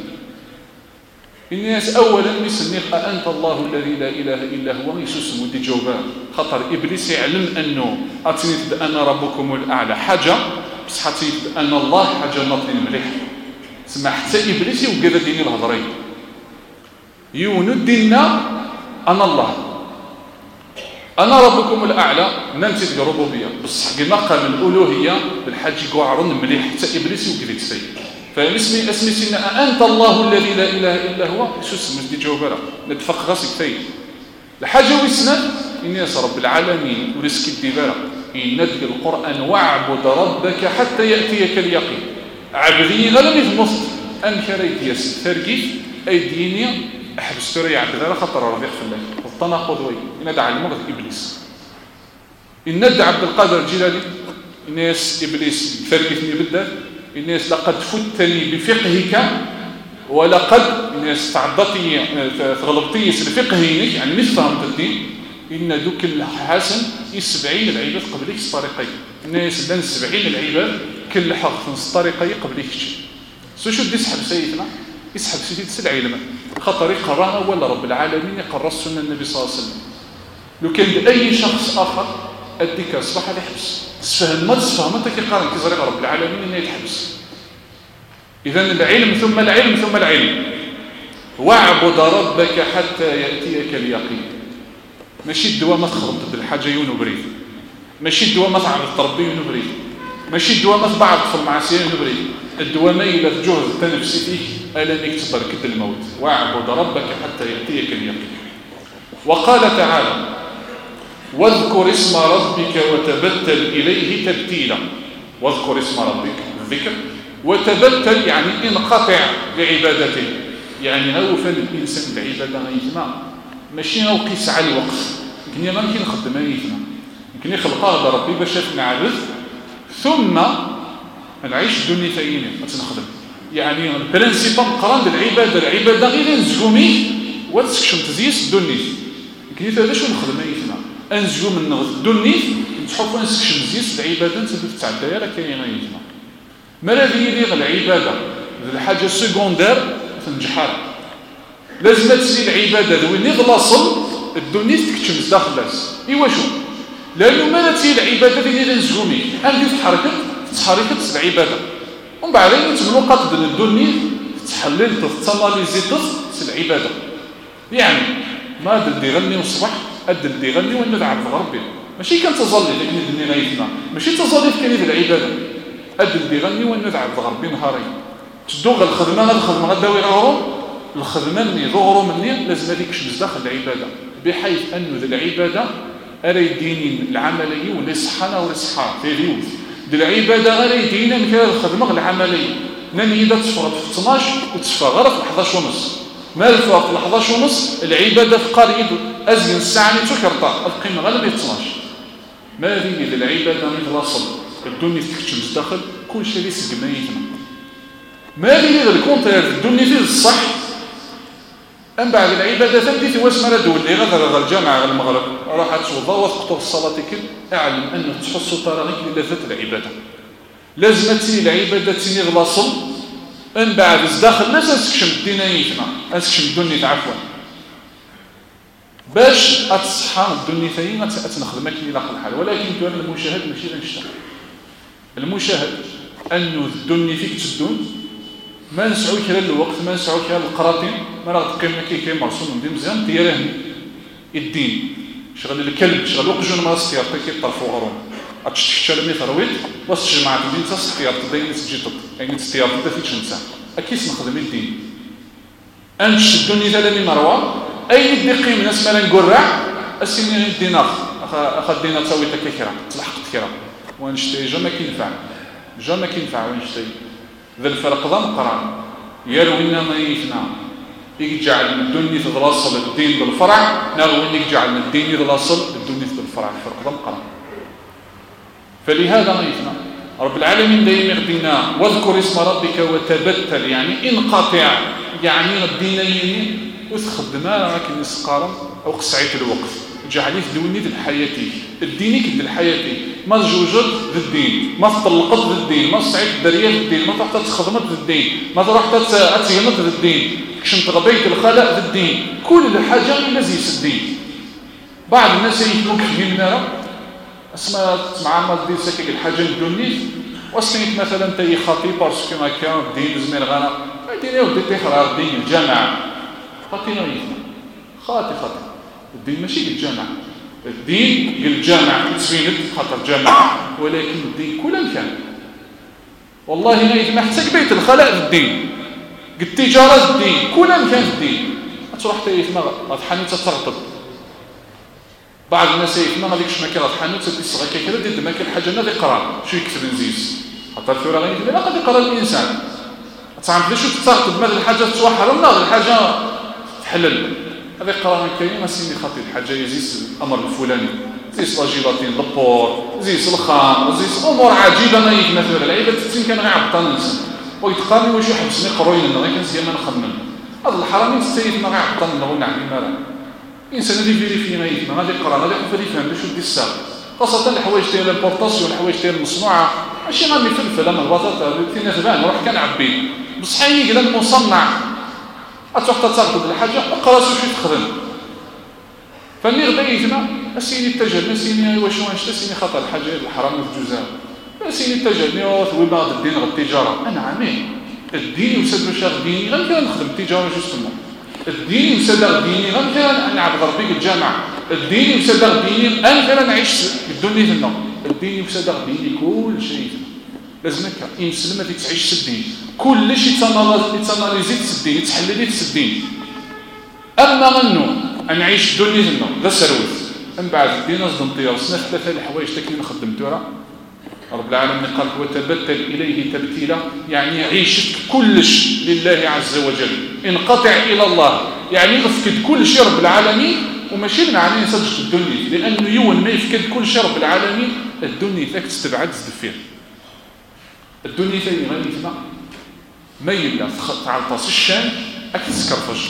الناس اولا يسميك انت الله الذي لا اله الا هو يسوس ودي جوبان خطر ابليس يعلم انه اتنيت انا ربكم الاعلى حاجه بصح اتنيت ان الله حاجه ناطين مليح سمع حتى ابليس يوقف ديني الهضرين يونو ديننا انا الله انا ربكم الاعلى ننتج الربوبيه بصح كما قال الالوهيه بالحاج يقعرون مليح حتى ابليس يوقف يتسيب. فاسمي اسمي سينا انت الله الذي لا اله الا هو شو اسمه دي جوبره نتفق راسك ثاني الحاجه ويسنا اني رب العالمين ورزق الدباره ان ندق القران واعبد ربك حتى ياتيك اليقين. عبدي غلم يثمص ان كريت ياس ترقيف اي دينيا احبس ترى عبد الله خطر رضيق في الله والتناقض وين ان دعا المرض ابليس ان ندعى عبد القادر الجيلاني الناس ابليس فرقتني بالذات الناس لقد فتني بفقهك ولقد الناس تعضتني تغلبتني بفقهك يعني مش فهمت الدين ان دوك الحسن سبعين العباد قبلك الطريقين الناس لان سبعين العباد كل حق في الطريقين قبلك شو شو يسحب سيدنا يسحب سيد العلم خطر يقراها ولا رب العالمين يقرا سنه النبي صلى الله عليه وسلم. لو كان اي شخص اخر اديك اصبح هذا يحبس تفهم ما تفهم انت كيقارن كيزرق رب العالمين انه يتحبس. اذا العلم ثم العلم ثم العلم واعبد ربك حتى ياتيك اليقين. ماشي الدواء ما تخرب بالحاجه ينبري ماشي الدواء ما تعرف تربي ينبري ماشي الدواء ما تبعد في المعصيه ينبري الدواء ما الى جهد تنفسي فيه الا انك تبركد الموت. واعبد ربك حتى ياتيك اليقين. وقال تعالى واذكر اسم ربك وتبتل إليه تبتيلا. واذكر اسم ربك الذكر وتبتل يعني انقطع لعبادته يعني هو فن الإنسان العبادة غيثنا ماشي هو قيس على الوقت يمكن ما يمكن نخدم ما يثنا يمكن يخلق هذا ربي باش نعرف ثم نعيش الدنيا ثانيين ما تنخدم يعني البرنسيب قران العبادة العبادة غير نزقومي وتسكشم تزيس الدنيا يمكن هذا شو نخدم ما يثنا انزجو من الدنيا نتحطوا نسكشم زيس العباده نتبت تاع الدائره كاينه يجمع مالذي يليق العباده الحاجه سكوندير تنجحها لازم تسي العباده وين يضلصل الدنيا تكتشم داخل الناس ايوا شو لانه ما تسي العباده اللي نزجومي عندي تحركت تحركت العباده ومن بعد يتمنوا قد الدنيا تحلل تتماليزي تص العباده يعني ما دير غني الصباح أدل دي غني وإنه دعب غربي ماشي كان تظلي لكن الدنيا غيثنا ماشي تظلي في كلمة العبادة أدل دي غني وإنه دعب غربي نهاري تدوغ الخدمة هذا الخدمة غداوي غورو الخدمة مني ظهروا مني لازم هذيك شمس داخل العبادة بحيث أنه ذي العبادة أرى يدينين العملية ولا صحنا ولا صحا في ريوث ذي العبادة أرى يدينا من كذا الخدمة العملية ناني إذا تصفرت في اثناش وتصفى غرف لحظة ونص ما الفرق في لحظة ونص العبادة في قريب أزين الساعة اللي تكرطا القيمة غالبا يتصناش ما ذي العبادة من الأصل الدنيا تكتشم داخل كل شيء ليس جمعيتنا ما ذي الكونتير الدنيا فيه الصح أم بعد العبادة ثبتي في واسم ردو اللي غذر غير الجامعة غير المغرب راحت توضا وتقطر الصلاة كل أعلم أنه تحصل طريق للذة العبادة لازم تسيني العبادة تسيني الأصل أم بعد الداخل لا تسكشم الدينيتنا أسكشم الدنيا عفوا باش اتصحى الدنيا ثاني اتنخدم كي لاقل الحال ولكن دون المشاهد ماشي غنشتغل المشاهد انه الدنيا فيك تدون ما نسعوا خلال الوقت ما نسعوا خلال القراطين ما راه تقيمنا كي كاين مرسوم ندير مزيان ديالها الدين شغل الكلب شغل وقجون ما استيار كي طرفوا غروم اتشتشل مي ثرويت واش جماعه الدين تستيار تبين تجيط يعني تستيار بدا في تشنسا اكيد نخدم الدين انش الدنيا ثاني مروه اي دقي من اسمه نقرع السنين الدينار اخا الدينار تساوي تكيكرا تلحق كيرا ونشتري جا ما كينفع جا ما كينفع ونشتري ذا الفرق ذا مقران يروينا ما يثنى يجعل الدنيا ذا الأصل الدين ذا الفرع نروي يجعل الدين ذا الأصل الدنيا ذا الفرع الفرق ذا مقران. فلهذا ما يثنى رب العالمين دايما يغدينا واذكر اسم ربك وتبتل يعني انقطع يعني غدينا يمين وتخدم راك نسقارم او قصعيت الوقت جعليه دوني ذي حياتي الديني كد الحياتي ما جوجد ذي الدين ما تطلقت ذي الدين ما صعيت دريه ذي الدين ما تروح تخدمت ذي الدين ما تروح تتيمت ذي الدين كشنت غبيت الخلق ذي الدين كل الحاجه لازم الدين. بعض الناس يفهموك فهمنا اسمها معامل ديال ساكيك الحاجه الدنيا وسميت مثلا تاي خطيب باسكو ما كان الدين زمير غانا ديريو ودي تخرا الدين الجامعه خاطينا يفهم خاطي خاطي الدين ماشي الجامعه الدين الجامعه تسوينت خاطر الجامعه ولكن الدين كل مكان والله ما يجمع حتى بيت الخلاء الدين التجاره الدين كل مكان الدين تروح تيفما غاد حانوت ترطب بعض الناس يفما غاديك شماكه غاد حانوت تدي الصغير كيكرا دير ما كاين حاجه ناضي يقرا شو يكتب نزيز خاطر الثوره غادي لا غادي يقرا الانسان تعرف ليش ترطب مال الحاجه توحر ولا الحاجه تحلل هذا قرار كاين سيني خطير حاجه يزيس الامر الفلاني زيس لاجيلاتين لابور زيس الخام زيس امور عجيبه ما يتمثل العيبه تتم كان غير عبطان الانسان ويتقارن واش يحبسني قروين انا غير كنسيا ما نخمم هذا الحرامي تستيف ما غير عبطان انا ونعم مالا الانسان اللي فيريفي ما يفهم غادي يقرا غادي يقدر يفهم باش يدي الساق خاصه الحوايج ديال لامبورطاسيون الحوايج ديال المصنوعه ماشي غادي فلفل اما البطاطا في ناس بان روح كنعبي بصح يقدر المصنع أتوقع تاخذ الحاجة اقرا شو تخدم فاللي غدا يجمع اسيني التجربه سيني واش واش سيني خطا الحاجه الحرام في الجزائر سيني التجربه وبعض الدين غير التجاره انا عامين الدين يسد واش الدين غير كان نخدم التجاره شو اسمه الدين يسد الدين غير كان نلعب غربي الجامعه الدين يسد الدين انا كان نعيش الدنيا هنا الدين يسد الدين كل شيء لازمك يمسلم ما تعيش الدين كل شيء تناليزي تسدين تحللي تسدين اما غنو نعيش الدنيا هنا ذا سروت من بعد الدين اصدم طياس ثلاثه الحوايج تاكلين خدمتوها رب العالمين قال وتبتل اليه تبتيلا يعني عيشت كلش لله عز وجل انقطع الى الله يعني افقد كل شيء رب العالمين وماشي معناه يسجد الدنيا لانه يون ما يفقد كل شيء رب العالمين الدنيا ذاك تستبعد تدفير الدنيا ثاني غادي تبقى ما يلا تعطس الشان اكتسكرفش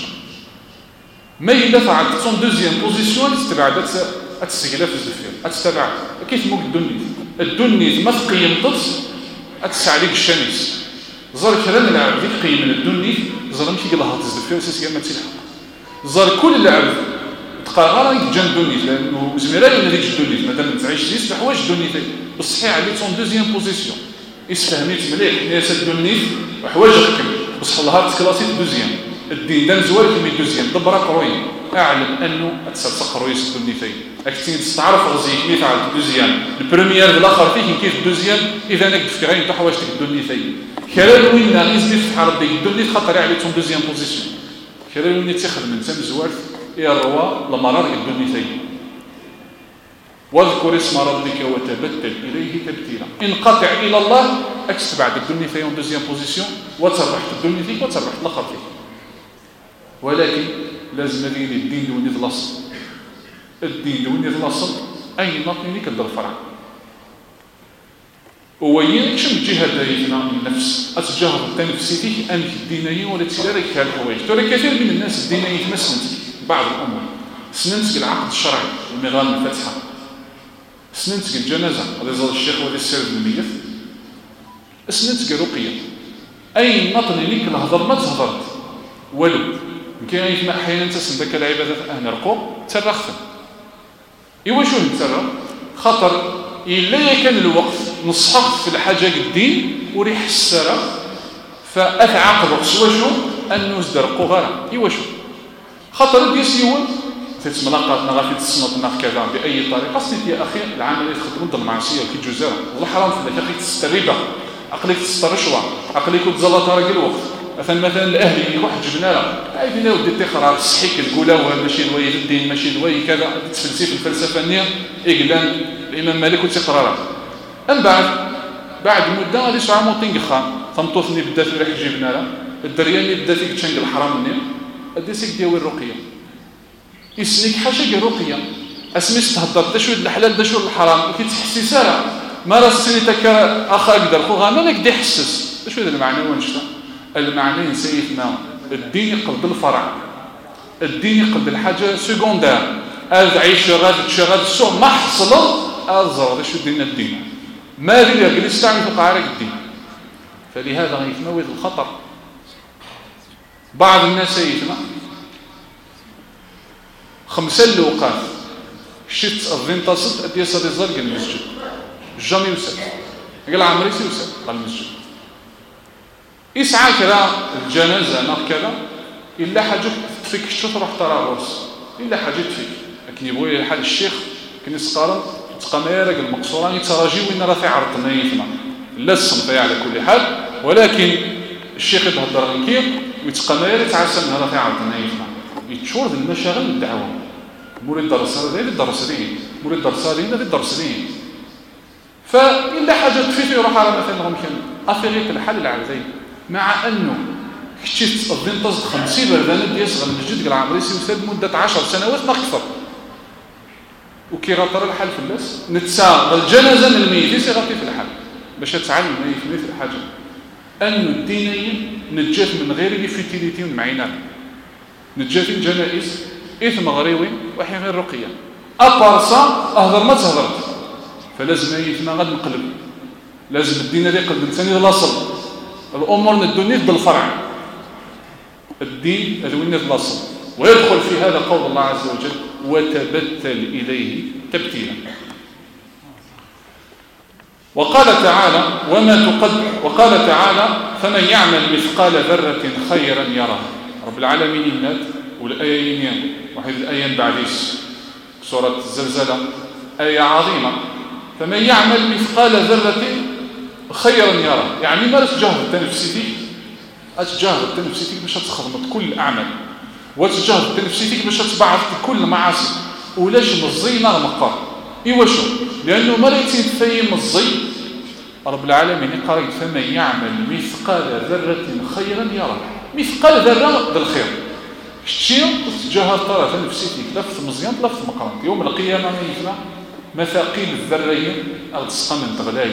ما يلا تعطس اون دوزيام بوزيسيون تستبعد اتسجلها في الزفير اتستبعد كيف موك الدنيا الدنيا ما تقيمتش اتسع عليك الشمس زار كلام العبد يقيم من الدنيا زار ماشي قال لها الزفير اساس ما تلحق زار كل العبد تقرر يجن الدنيا لانه زميرا ولا ديك الدنيا مثلا تعيش زيد حوايج الدنيا بالصحيح عليك اون دوزيام بوزيسيون اسفهميت مليح ناس الدنيا وحوايج غكم بصح الله تكلاسي دوزيام الدين دام زوال كمي دوزيام دبر قروي اعلم انه اتسلسق قروي الدنيا فين اكتين تستعرف غزيك مي تاع الدوزيام البريمير الاخر فيه كيف الدوزيام اذا نك تفكرين تاع حوايج الدنيا فين كلام وين ناقص ديال الحرب ديال الدنيا خاطر عليه تون دوزيام بوزيسيون كلام وين تاخذ من تم زوال يا الروا لمرار الدنيا فين واذكر اسم ربك وتبتل اليه تبتيلا انقطع الى الله اكس بعد الدنيا في دوزيام بوزيسيون وتربح الدنيا فيك وتربح الاخر فيك ولكن لازم دين الدين دوني الاصل الدين دوني الاصل اي نطني كدر الفرع وين شنو الجهه دايرنا النفس اتجاهل التنفسي فيك انك الدينيه ولا تسيرك هالحوايج ترى كثير من الناس الدينيه يتمسنت بعض الامور سننتك العقد الشرعي المغان الفاتحه سننتك الجنازه هذا زاد الشيخ وهذا السير الميت سننتك رقيه اي نطني ليك الهضر ما تهضرت والو يمكن يسمع احيانا تسمى ذاك العبادات اهنا رقو ترخت ايوا شو نترى خطر الا كان الوقت نصحك في الحاجه الدين وريح السرى فاثعق الرقص وشو انه زدرقو غير ايوا شو خطر ديسيون تسمى لقات نغافي تصنط ناف كذا باي طريقه سيت يا اخي العمل اللي تخدم ضد المعصيه كي جزاء والله حرام في ذاك اخي تستريبه عقلك تسترشوا عقلك تزلط راك الوقت مثلا مثلا الاهلي يروح جبنا له عايدين ودي تقرا صحيك القوله ماشي الوي الدين ماشي الوي كذا تفلسفي في الفلسفه النيه اقلان الامام مالك وتقرا من بعد بعد مده غادي يسعى موطين خام طمطوثني بدا في ريح جبنا لا الدرياني بدا فيك تشنق الحرام مني ادي سيك ديال الرقيه يسنيك حاجه ديال الرقيه اسميس تهضر دا شويه الحلال دا شويه الحرام كيتحسي ساره ما راه سيني تك اخا يقدر خو غانا لك دي حسس شويه المعنى ونشتا المعنى سيدنا الدين يقلد الفرع الدين يقلد الحاجه سكوندير هذا عيش غاد تشغل السوق ما حصل ازر شو دينا الدين ما اللي يجلس تعمل في قعارك الدين فلهذا غيتموت الخطر بعض الناس يتما خمسة اللوقات شت الظن تصد أدي صد الزرق المسجد جامي يوسف قال عمري يوسف قال المسجد يسعى كذا الجنازة نار كذا إلا حاجة تفك الشطر راح ترى الرأس إلا حاجة تفك لكن يبغوا يحل الشيخ كن يسقارن تقاميرك المقصوران يتراجي وين راه في عرض نيفنا لا الصنفية على كل حال ولكن الشيخ يتهضر الكير ويتقامير يتعسى انها راه في عرض نيفنا يتشور المشاغل الدعوة مولي الدرس هذا الدرس ليه مولي الدرس هذا الدرس ليه فإلا حاجة تفيت يروح على مثلا ممكن أفريق الحل العرضي مع أنه كتشيت الظن تصد خمسين بردان يصغر المسجد قال عمري سيوسد مدة عشر سنوات ما أكثر وكي غطر الحل في الناس نتساغ الجنازة من الميت يغطي في الحل باش تعلم الميت في الحاجة أن الدينية نتجاف من غير فيتيليتي معينات نتجاف الجنائز إثم غريوي وحي غير رقية أبارسا أهضر ما تهضرت فلازم يثما غاد نقلب لازم الدين اللي يقلب ثاني الأصل الأمور ندوني بالفرع الدين الوين الأصل ويدخل في هذا قول الله عز وجل وتبتل إليه تبتيلا وقال تعالى وما تقدم وقال تعالى فمن يعمل مثقال ذرة خيرا يره رب العالمين النات والآيين واحد الآيين بعديس سورة الزلزلة آية عظيمة فمن يعمل مثقال ذرة خيرا يره يعني ما تجاهد تنفسيتك أتجاهد تنفسيتك باش تخدمت كل أعمال وتجاهد تنفسيتك باش تبعث كل معاصي ولاش مزي نغ مقار إيوا شو لأنه ما ريتين تفهم الزي رب العالمين قال فمن يعمل مثقال ذرة خيرا يره مثقال ذرة بالخير شتي تجاهد طرف نفسيتك لفت مزيان لفت مقارنة يوم القيامة يفنى مثاقيل الذرية أغتسقى من تغلاي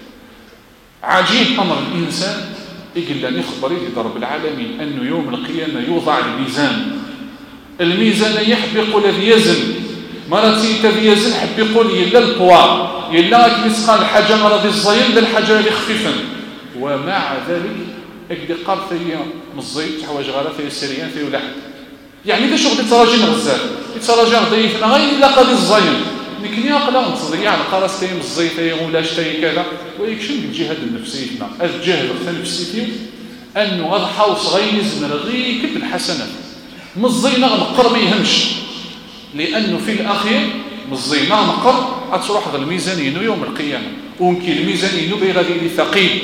عجيب أمر الإنسان يقول لنا يخبر يدي رب العالمين أنه يوم القيامة يوضع الميزان الميزان يحب يقول الذي يزن مرتي تبي يزن حب يقول يلا البوا يلا كيسقى الحاجة مرضي الزين للحاجة اللي خفيفا ومع ذلك اكدي قال في مزيت حوايج غالا في السريان في ولحد يعني ذا شغل يتراجع غزال يتراجع ضيفنا غير الا قضي الزين لكن يقلا نتصدق على قراص تاي مزيت تاي ولا شتاي كذا ويكشن الجهاد النفسي هنا الجهاد النفسي انه هذا حوص غير يزمر غير كتب الحسنات مزينا غنقر ما يهمش لانه في الاخير مزينا غنقر غتروح هذا الميزان ينو يوم القيامه وممكن الميزان ينو بغادي ثقيل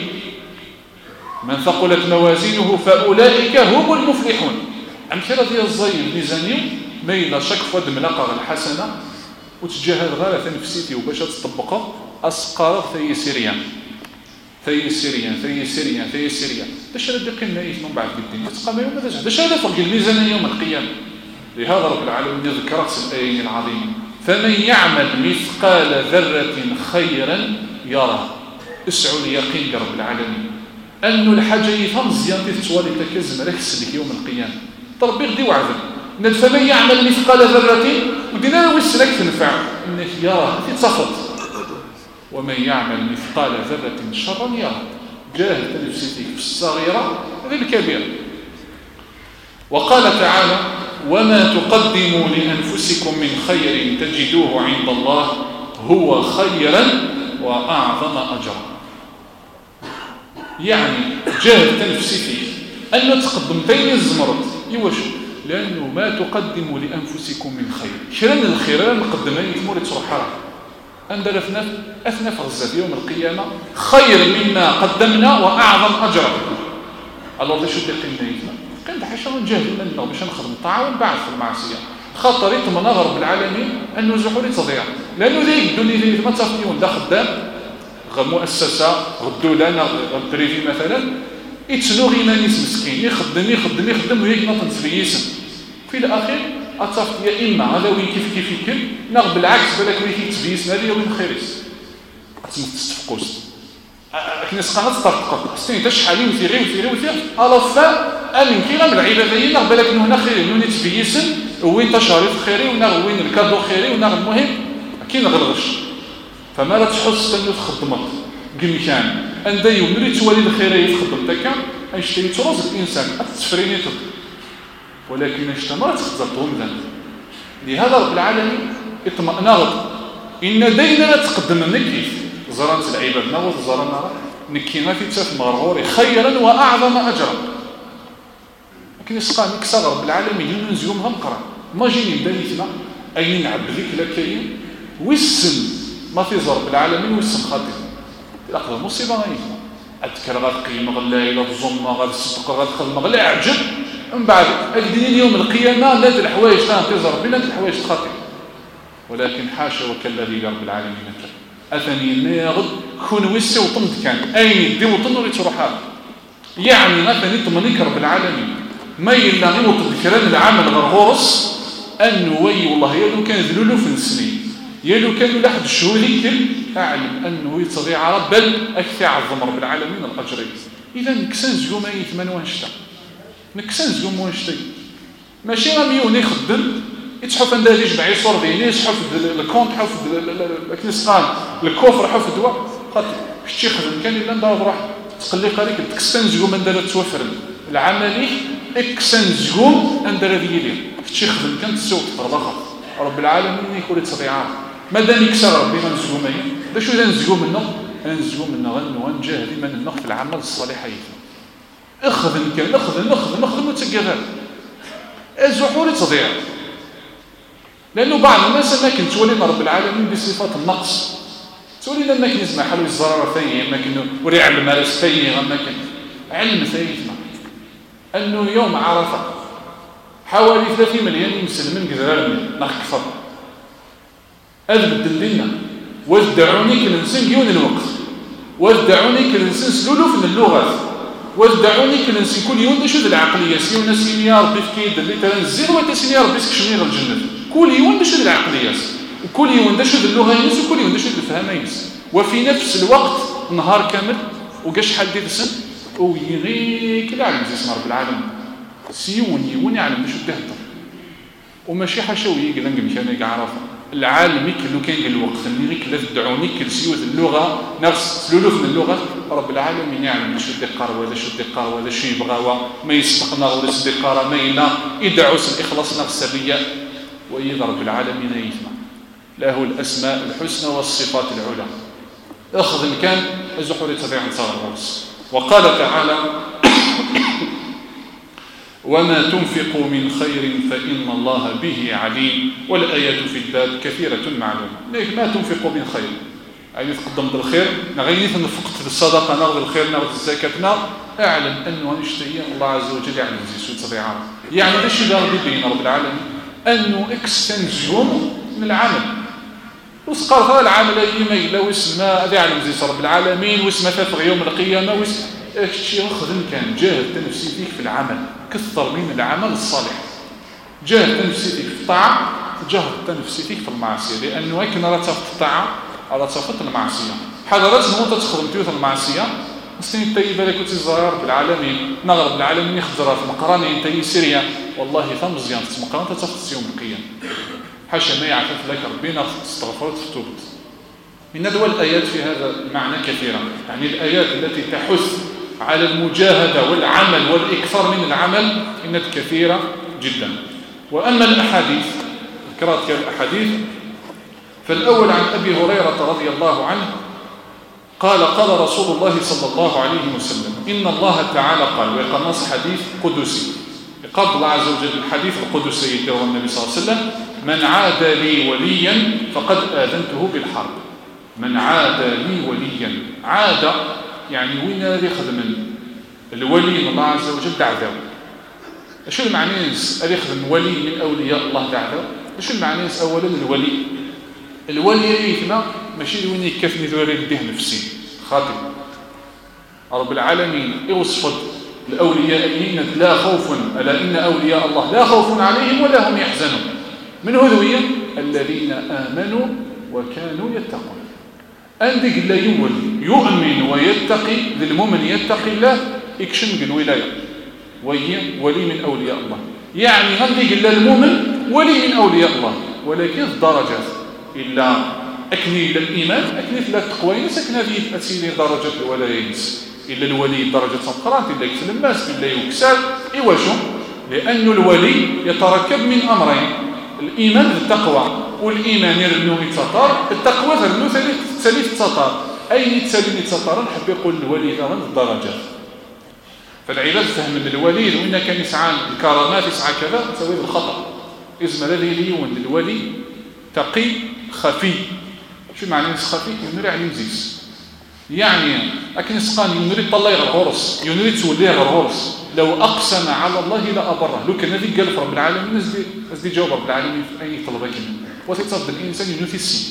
من ثقلت موازينه فاولئك هم المفلحون امثله ديال الزي الميزاني ما إلا شك فد ملاقه الحسنه وتجاهد غاله نفسيتي وباش تطبقها اسقر في سريان في سريان في سريان في سريان باش ردي قلنا من بعد الدين تقام يوم هذا باش هذا فرق الميزان يوم القيامه لهذا رب العالمين ذكر راس الايه العظيمه فمن يعمل مثقال ذره خيرا يرى اسعوا اليقين رب العالمين انه الحاجه يفهم مزيان تتوالي تكزم راك تسلك يوم القيامه ربي غدي وعدنا ان فمن يعمل مثقال ذره ودينا له وسلك تنفع انك يرى تتصفط ومن يعمل مثقال ذره شرا يرى جاهد نفسيتك في الصغيره هذه الكبيره وقال تعالى وما تقدموا لانفسكم من خير تجدوه عند الله هو خيرا واعظم اجرا يعني جاهد نفسيتك أن تقدم بين الزمرد إيواش لأنه ما تقدموا لأنفسكم من خير شران الخير نقدمها يتمور تروحها أندر أثنى في غزة يوم القيامة خير مما قدمنا وأعظم أجرا الله ذا شو دقيقنا يتنا كنت حشا نجاهد لنا باش نخدم الطاعة ونبعث في المعصية خاطر يتم نظر بالعالمين أنه زحوري تضيع لأنه ذيك الدنيا ذي ما تفنيون دا خدام مؤسسه غدو لنا البريفي مثلا يتسنو غير ناس مسكين يخدم يخدم يخدم ويقنط نتفيسن في الاخير اتصفت يا اما هذا وين كيف كيف يمكن ناغ بالعكس بالك وين كيتبيس هذه وين خيرس تتفقوش الناس قاعده تطبق ستين تا شحال وثيري وثيري وثير الافا امين كي غير العباديه ناغ بالك انه هنا خير انه نتبيسن وين تشاريط خيري وناغ وين الكادو خيري وناغ المهم كاين غلغش فما لا تحس انه تخدمت كمكان عند يوم اللي تولي الخيريه في خدمتك اشتي تروز الانسان التفريني ولكن اجتمرت خطتهم ذنب لهذا رب العالمين اطمأنا غد إن دينا تقدم نكيف زرانت العباد نغض زرانا نكينا في تاف مرغوري خيرا وأعظم أجرا لكن يسقى نكسر رب العالمين ينزيهم هم قرأ ما جيني بدايتنا أين نعبذك لكين ويسن ما في رب العالمين ويسن خاطر الأخذ مصيبة غايتنا أذكر غاد قيمة غلا إلى الظلمة غاد الصدق غاد خدمة غلا أعجب من بعد أجدين يوم القيامة لا الحوايج لا تزر بلا الحوايج تخاطر ولكن حاشا وكالذي رب العالمين أثني ناغد كون وسي وطمد كان أين دي وطن وريت روحها يعني مثلا تمنيك رب العالمين ما يلا غير وتذكران العمل غرغورس أنه وي والله يلو كان ذلولو في السنين يلو كانوا لحد الشهور يمكن أعلم أنه يتضيع رب بل أكثر عظم رب العالمين الأجرين إذا نكسان زيوم أي ثمان وانشتا نكسان زيوم وانشتا ماشي غاميون يخدم يتحف عندها يجمع يصور بيني يتحف الكونت حف الكنيسقان الكوفر حف الدواء خاطر شتي خدم كان الا ندار روح تقلي قريك تكستن زيوم عندها توفر العملي اكسن زيوم عندها ديالي شتي خدم كان تسوق فرضخه رب العالمين يكون تضيعها مادام يكسر ربي ما نزقومين باش ولا نزقو منه نزقو منه غنجاهد من النخ في العمل الصالح اخذ كان اخذ نخذ نخذ وتقدر الزحور تضيع لانه بعض الناس ما كنت تولي رب العالمين بصفات النقص تولي لما كان يسمع حلو الزراره ثاني ما كانوا وري علم مارس ثاني ما كان علم ثاني انه يوم عرفه حوالي ثلاثين مليون مسلمين قدران نخفض أذبد لنا وادعوني كالإنسان ديون الوقت وادعوني كالإنسان سلولوف من اللغات وادعوني كالإنسان كل يوم دشود العقلية سيونا سينيار بفكيد اللي تنزل وتسينيار بسكشمير الجنة كل يوم دشود العقلية وكل يوم دشود اللغة ينس وكل يوم دشود الفهم ينس وفي نفس الوقت نهار كامل وقاش حد يدسن ويغي كل عالم زي اسم رب العالم سيون يون يعلم دشود تهدر وماشي حشوي يقول لنقم كان يقعرفه العالم كله كان الوقت اللي كلا تدعوني كل سيوز اللغه نفس سلولوف من اللغه رب العالمين يعلم شو الدقار ولا شو الدقار ولا شو يبغى ما يستقنا ولا شو الدقار ما ينا يدعوس الاخلاص نفس الرياء واذا رب العالمين يسمع له الاسماء الحسنى والصفات العلى اخذ مكان الزحور يتبع انصار الرؤوس وقال تعالى وما تنفقوا من خير فإن الله به عليم والآيات في الباب كثيرة معلومة ما تنفقوا من خير يعني تقدم بالخير نغيث نفقت بالصدقة نغذ الخير نغذ الزكاة اعلم أنه نشتهي الله عز وجل يعلم زي طبيعة يعني ليش دار بين رب العالمين أنه اكستنزيوم من العمل وسقر هذا العمل أيما إلا واسم ما يعلم زي رب العالمين واسم فتغ يوم القيامة واسم اشتي خدم كان جاهد نفسي فيك في العمل كثر من العمل الصالح جاهد نفسي فيك في الطاعة جاهد نفسي فيك في المعصية لأنه هيك نرى تفت الطاعة على تفت المعصية حضرات نموت تخدم تيوث المعصية مستني تاي بالك وتزرار بالعالمين نغرب العالمين يخزر في مقراني تاي سوريا والله ثم زيان في مقرانة تفت يوم القيامة حاشا ما يعرف لك ربنا استغفرت فتوبت من ندوى الآيات في هذا المعنى كثيرا يعني الآيات التي تحث على المجاهدة والعمل والإكثار من العمل إنها كثيرة جدا وأما الأحاديث ذكرت الأحاديث فالأول عن أبي هريرة رضي الله عنه قال قال رسول الله صلى الله عليه وسلم إن الله تعالى قال ويقال نص حديث قدسي قال الله عز وجل الحديث القدسي يقول النبي صلى الله عليه وسلم من عاد لي وليا فقد آذنته بالحرب من عاد لي وليا عاد يعني وين اللي يخدم الولي الله عز وجل دعوه شو المعنيس اللي يخدم ولي من اولياء الله دعوه شو المعنيس اولا الولي الولي يثنى ماشي وين يكفني ذوري به نفسي خاطئ. رب العالمين يوصف الأولياء الذين لا خوف، ألا إن أولياء الله لا خوف عليهم ولا هم يحزنون. من هذوية الذين آمنوا وكانوا يتقون. عندك لا يول يؤمن ويتقي، ذي المؤمن يتقي الله يكشم من ولاية وهي ولي من أولياء الله. يعني عندك لا المؤمن ولي من أولياء الله، ولكن الدرجات إلا أكني للإيمان أكني لا التقوى سكن هذه أتسيني درجة الولاية إلا الولي درجة سمقرات إلا يكسل الناس إلا يكسل إيواشو، لأن الولي يتركب من أمرين: الإيمان بالتقوى، والإيمان يرنو يتسطر، التقوى يرنو ثالث تسطر. أي نتسالي نتسطر نحب يقول الولي ذا الدرجات. فالعباد فهم الولي وإن كان يسعى الكرامات يسعى كذا تسوي الخطأ. اسم الذي ليون الولي تقي خفي. شو معنى خفي؟ ينري عليه مزيز. يعني أكن سقان ينري طلع الغرس، ينري توليه الغرس. لو أقسم على الله لا أبره. لو كان هذه قال رب العالمين نزدي نزدي جواب رب العالمين في أي طلبك. وتتصدق الإنسان ينوي في السين.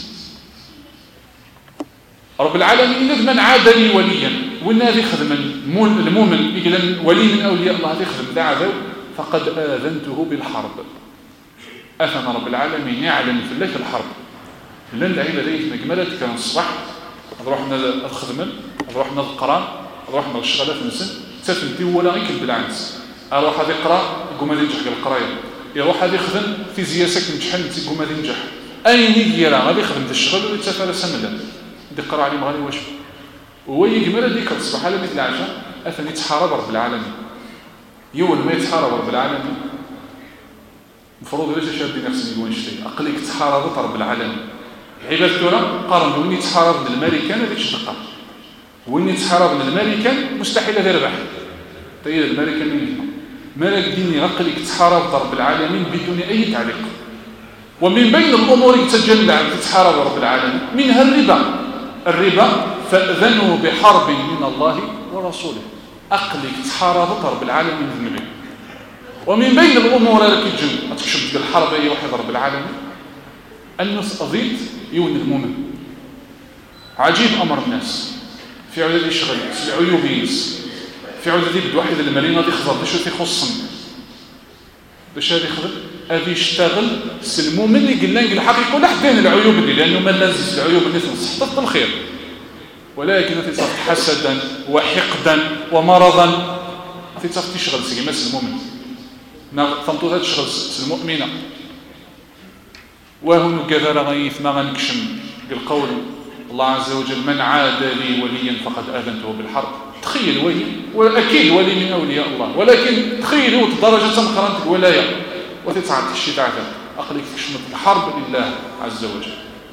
رب العالمين من عاد لي وليا وإن هذه خدم المؤمن يقول ولي من أولياء الله هذه خدم ذا عذاب فقد آذنته بالحرب. أثنى رب العالمين يعلم في الله الحرب. لأن العيلة ذي مجملة كان الصباح روحنا الخدمة، روحنا القرآن، روحنا الشغلات نسن تفنتي ولا غير بالعنس. أروح هذه قراء يقوم هذه ينجح القراية، يروح هذه خدم في زياسك نجحن يقوم هذه ينجح. أي نيجي راه غادي يخدم الشغل ويتسافر سملا دي قرا عليه مغالي واش هو يجمل ديك الصباح على مثل العشاء أثني يتحارب رب العالمين. يول ما يتحارب رب العالمين المفروض ليش شادي نفسي يقول شيء أقلك تحارب رب العالمين. عباد كرة قارن وين يتحارب من الأمريكان هذيك شدقة، وين يتحارب من الأمريكان مستحيل هذا يربح. طيب الأمريكان مين؟ مالك ديني أقلك تحارب رب العالمين بدون أي تعليق. ومن بين الأمور يتجلى عن تتحارب رب العالمين منها الربا. الربا فأذنوا بحرب من الله ورسوله. أقلك تحارب رب العالمين ذنبه. ومن بين الأمور التي تجن أتكشف الحرب أي واحد رب العالمين الناس أضيت يون المؤمن. عجيب أمر الناس في عدد يشغل في عيوب ينس في عدد يبدو واحد المالين غادي يخضر باش يخصم باش هذا يخدم هذا يشتغل المؤمن يقول لنا الحق يقول حدين العيوب اللي لأنه ما لازم العيوب اللي تنصح الخير، ولكن تصف حسدا وحقدا ومرضا تصف تشغل سيماس المؤمن فانتو تشغل المؤمنة. وهنا كذا غيث ما غنكشم بالقول الله عز وجل من عاد لي وليا فقد آذنته بالحرب. تخيل ولي وأكيد ولي من أولياء الله، ولكن تخيلوا درجة مقارنة الولاية وتتعب الشتاء أقلك تكشمت الحرب لله عز وجل.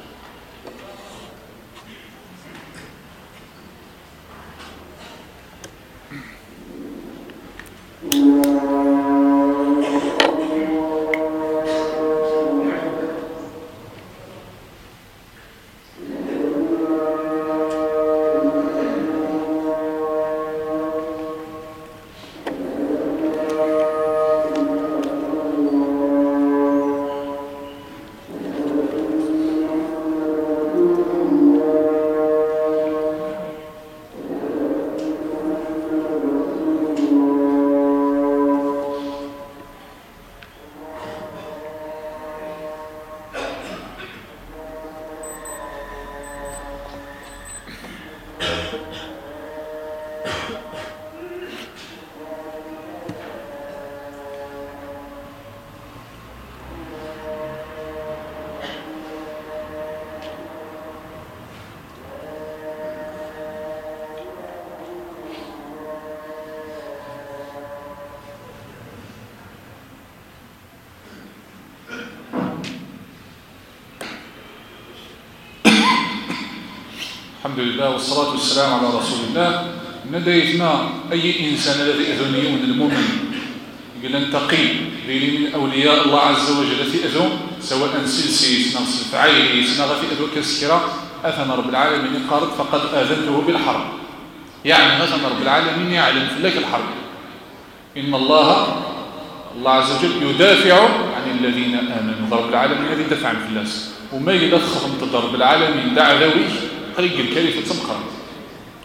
الحمد لله والصلاة والسلام على رسول الله. نديتنا أي إنسان الذي أذنيون المؤمن يقول ننتقي لي من أولياء الله عز وجل في أذن سواء سلسي سنغس الفعيلي سنغ في أذن كسكرة أثنى رب العالمين قارد فقد آذنته بالحرب. يعني أثنى رب العالمين يعلم في لك الحرب. إن الله الله عز وجل يدافع عن الذين آمنوا. رب العالمين الذي دفع عن الناس وما يقدر تخدم ضرب العالمين دع ذوي قريب الكلفة تمخر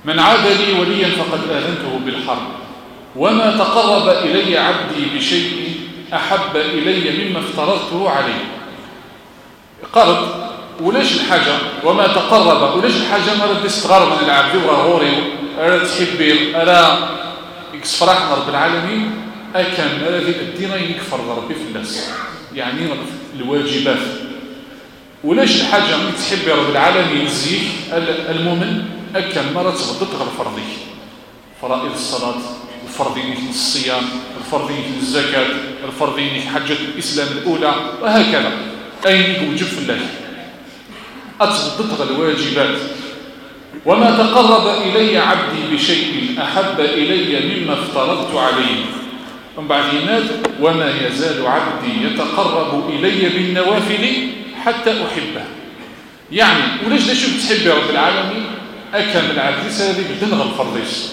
من عاد لي وليا فقد آذنته بالحرب وما تقرب إلي عبدي بشيء أحب إلي مما افترضته عليه. قرض ولاش الحاجة وما تقرب ولاش الحاجة ما ردي استغرب من العبد وراهوري أرى تحبي أرى يكسفرح رب العالمين أكن أرى ذي الدين يكفر ربي في الناس يعني الواجبات. ولاش الحاجة من تحبي رب العالمين يزيك المؤمن أكن مرة تغضط غير فرضي فرائض الصلاة الفرضية الصيام الفرضية الزكاة الفرضية حجة الإسلام الأولى وهكذا أين يوجب في الله أتغضط الواجبات. وما تقرب إلي عبدي بشيء أحب إلي مما افترضت عليه. من بعد يناد وما يزال عبدي يتقرب إلي بالنوافل حتى أحبه. يعني ولاش دا شوف تحبي رب العالمين أكمل العبد سادي بدنغ الفرضيس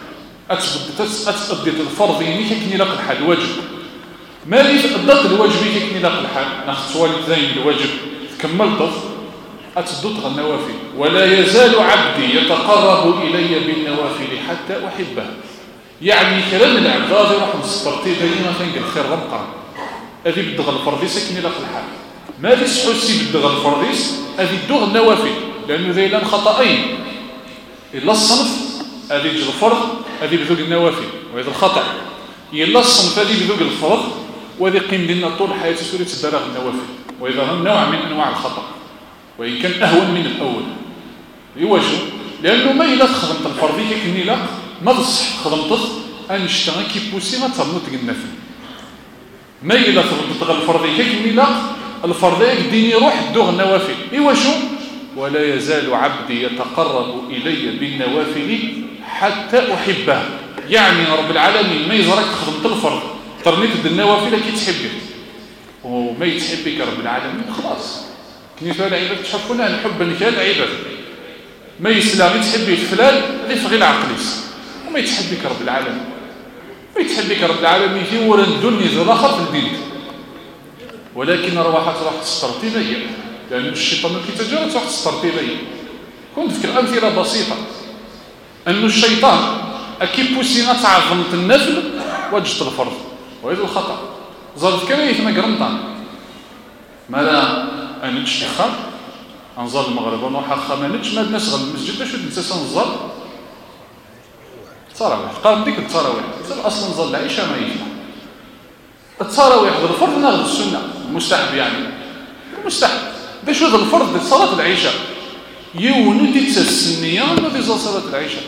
أتقضي الفرضين كني لق الحال الواجب ما لي تقضت الواجب كني لق الحال ناخذ والدين الواجب كملت أتضط النوافل. ولا يزال عبدي يتقرب إلي بالنوافل حتى أحبه. يعني كلام العبد غادي يروح نسطرتي دايما تنقل خير غمقا هذه بدغ الفرضيس كني لق الحال ما لي سحوسي بدغ الفرضيس هذه دوغ النوافل لأنه ذيلان خطأين إلا الصنف هذه يجي الفرض هذه بذوق النوافل وهذا الخطأ. إلا الصنف هذه بذوق الفرض وهذه قيم لنا طول حياتي سوري تدرغ النوافل وإذا هم نوع من أنواع الخطأ وإن كان أهون من الأول. يواجه لأنه ما إلا خدمت الفرضية كني لا ما تصح خدمته أن يشتغل كي بوسي ما ترنوت النافل ما إلا خدمت الفرضية كني لا الفرضية ديني روح دوغ النوافل. يواجه ولا يزال عبدي يتقرب إلي بالنوافل حتى أحبه. يعني رب العالمين ما يزرك خدمت الفرض ترنيت النوافل كي تحبك وما يتحبك رب العالمين خلاص كني فعل عباد تحبنا نحب نكال عباد ما يسلم تحبي فلان اللي في غير عقليس وما يتحبك رب العالمين ما يتحبك رب العالمين في ورا الدنيا ذو الآخر في الدين. ولكن رواحات راح تسترطي بيا لأن الشيطان كي تجارة راح تسترطي بيا. كنت فكر أمثلة بسيطة أن الشيطان أكيد بوسينا تعظمت النفل وجدت الفرض وهذا الخطأ. ظلت كما يثنى قرمطان ماذا أن نتشتخر أنظر المغرب ونوحا ما نتش ما نسغل المسجد باش نتسا نظل تصارويح قال ديك التصارويح أصلا نظل العيشة ما يفهم التصارويح ذا الفرض ناخذ السنة المستحب يعني المستحب ده شو ذا الفرض صلاة العيشة يونو تتسا السنية الذي زال صلاة العيشة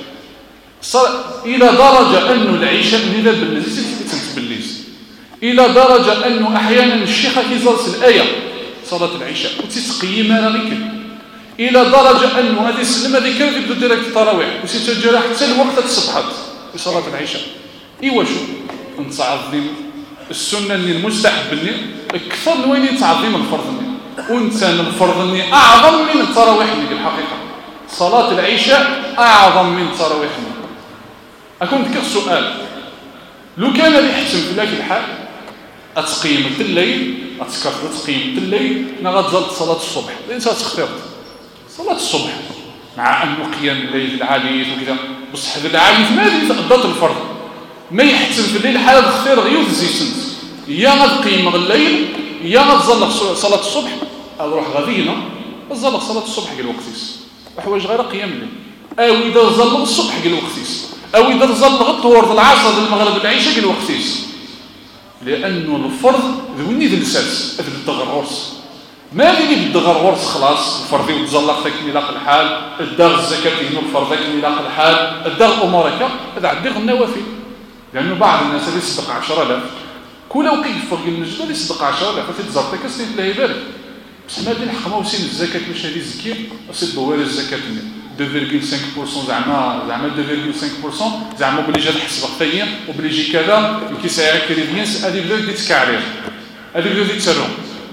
إلى درجة أنه العيشة إذا بالنزيز تتبليز إلى درجة أنه أحيانا الشيخة كيزالس الآية صلاة العشاء وتتقيم رغيك إلى درجة أنه هذه السلمة هذه كانت يبدو ديريكت التراويح وستجرى حتى الوقت تصبحت في صلاة العشاء. إيوا شو نتعظم السنة اللي المستحب اللي أكثر من وين تعظيم الفرض اللي وانت الفرض اللي أعظم من التراويح اللي بالحقيقة صلاة العشاء أعظم من التراويح اللي. أكون ذكر سؤال لو كان لي يحسن في ذاك الحال أتقيم الليل أتذكر تقيم الليل نغتزلت صلاة الصبح الإنسان تختارت صلاة الصبح مع أنه قيام الليل العالي وكذا بصح هذا العالي ما يتقضى الفرض ما يحسن في الليل حالة تختار غيوث زيسنت يا غتقيم الليل يا غتزلق صلاة الصبح أروح غادينا غتزلق صلاة الصبح قال وقتيس وحوايج غير قيام الليل أو إذا زلق الصبح قال وقتيس أو إذا زلق الظهر العصر المغرب العشاء قال وقتيس لأنه الفرض ذوني ذي الساس هذا الدغرورس ما اللي بالدغرورس خلاص الفرض يتزلق ذاك ملاق الحال الدار الزكاة ينو الفرض ذاك ملاق الحال الدار أمورك هذا عندي النوافل لأنه بعض الناس اللي يصدق عشرة آلاف كل وقيف فرق النجدة اللي يصدق عشرة آلاف فتزرتك سنين الله يبارك بس ما دين حقما وسين الزكاة مش هذه الزكية أصيد بواري الزكاة اثنين فاصلة خمسة بالمئة زعما زعما اثنين فاصلة خمسة بالمئة زعما بليجي تحسب ثانية وبليجي كذا كيساعدك كريدينس هذه بدا ديت كعرير هذه بدا ديت سرهم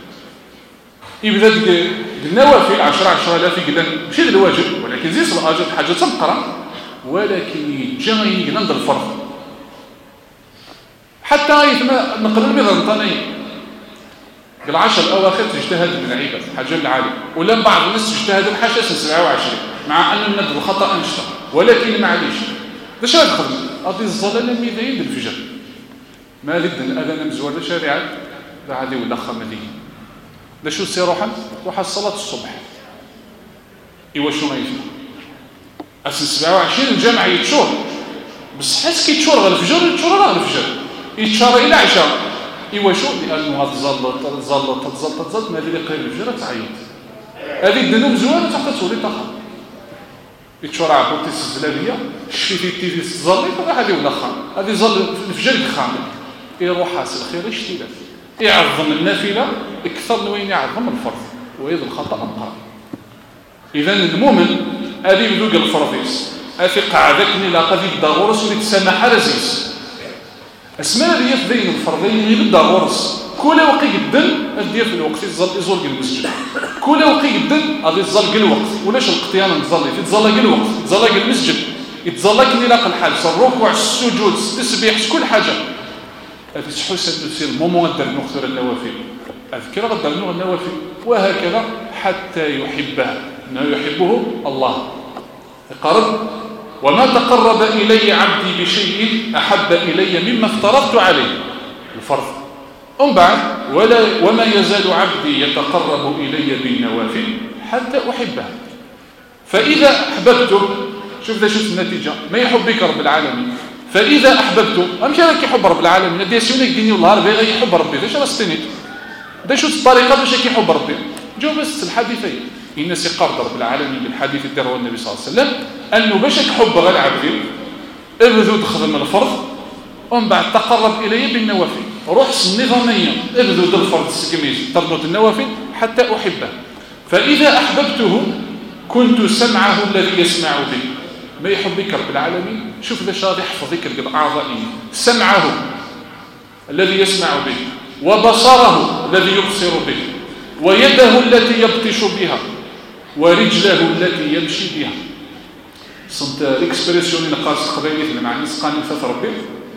يبدا ديك النوافل عشرة عشرة آلاف يقول ماشي الواجب ولكن زيد الاجر حاجه تنقرا ولكن يجي يقول الفرض حتى يتم نقرر بضنطاني العشر الاواخر تجتهد بالعباد حاجه العالي ولا بعض الناس تجتهد بحاجه سبعة وعشرين مع أن الندب الخطأ أنشطة، ولكن معليش باش غادي نخدم غادي الظلال الميدين الفجر ما لد الأذان مزوار شارعات لا عادي ولا خمدين لا شو سي روحا روح الصلاة الصبح إيوا شو غيفنا أسن سبعة وعشرين الجامع يتشور بس حس كي تشور غير الفجر يتشور غير الفجر يتشار إلى عشاء إيوا شو لأنه غتزلط تزلط تزلط تزلط ما اللي قريب الفجر تعيط هذه الذنوب زوالة تحت تولي تخا يتشور عبوتي الزلالية شفيتي التيفي تزلط راه هذه ولا خام هذه زل الفجر يخامل يروح حاصل خير اشتيلات يعظم النافلة أكثر من وين يعظم الفرض ويد الخطأ أنقر إذا المؤمن هذه بدوق الفرضيس أثق عذكني لا قد يبدا غرس ويتسامح رزيز اسماء هذه يفضين الفرضين يبدا غرس كل وقت يقدم أدير في الوقت يتزل يزول المسجد كل وقت يقدم هذا يتزل الوقت ولاش القطيان نتزل يتزل الوقت يتزل المسجد يتزل كني لاق الحال الركوع السجود التسبيح كل حاجة هذه تحس تصير مومون غدير نختار النوافل أذكر غدير النوافل وهكذا حتى يحبه إنه يحبه الله قرب وما تقرب إلي عبدي بشيء أحب إلي مما افترضت عليه الفرض أم بعد ولا وما يزال عبدي يتقرب إلي بالنوافل حتى أحبه فإذا أحببته شوف ذا شوف النتيجة ما يحبك رب العالمين فإذا أحببته أمشي لك يحب رب العالمين هذا يسيونك ديني والله ربي يحب ربي ذا شو استنيت ذا شو الطريقة باش يحب ربي جو بس الحديثين الناس يقرض رب العالمين بالحديث اللي داره النبي صلى الله عليه وسلم أنه باش يحب غير عبدي ابذو تخدم الفرض ومن بعد تقرب إلي بالنوافل روح النظامية ابذو ذو الفرض السكميز تربط النوافل حتى أحبه فإذا أحببته كنت سمعه الذي يسمع به ما يحبك رب العالمين شوف ذا شاذ يحفظك الأعضائي سمعه الذي يسمع به وبصره الذي يبصر به ويده التي يبطش بها ورجله التي يمشي بها صنت اكسبريسيون نقاس قبيلة مع الناس قانون فات ربي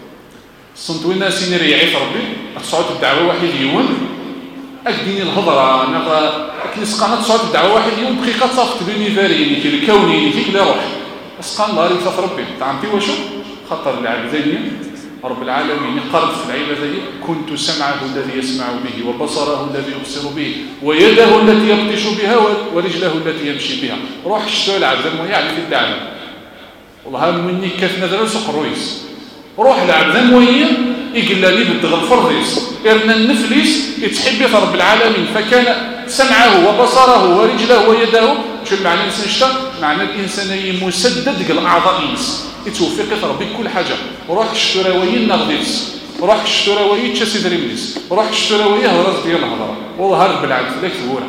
صنت وين ناس يريعي ربي تصعد الدعوة واحد يوم أكديني الهضرة نغا أكنس قانون تصعد الدعوة واحد يوم دقيقة صافت بنيفاريني في الكوني فيك لا روح بس قان الله ريفات ربي تعمتي وشو خطر العبدين رب العالمين قرض في العبادية كنت سمعه الذي يسمع به وبصره الذي يبصر به ويده التي يبطش بها ورجله التي يمشي بها روح اشتوى العبد يعني في الدعوة والله مني كيف نذر سوق الرويس روح العبد موين يقول لي بدغ الفرضيس إرنا النفليس يتحبي رب العالمين فكان سمعه وبصره ورجله ويده شو المعنى الإنسان اشتغل معنى الإنسان مسدد قل أعضاء إنس يتوفق ربي كل حاجة وروح الشتراويين نغديس وروح الشتراويين تشاسي دريمنيس وروح الشتراويين هراس ديال الهضرة وظهر بالعبد لك ثورة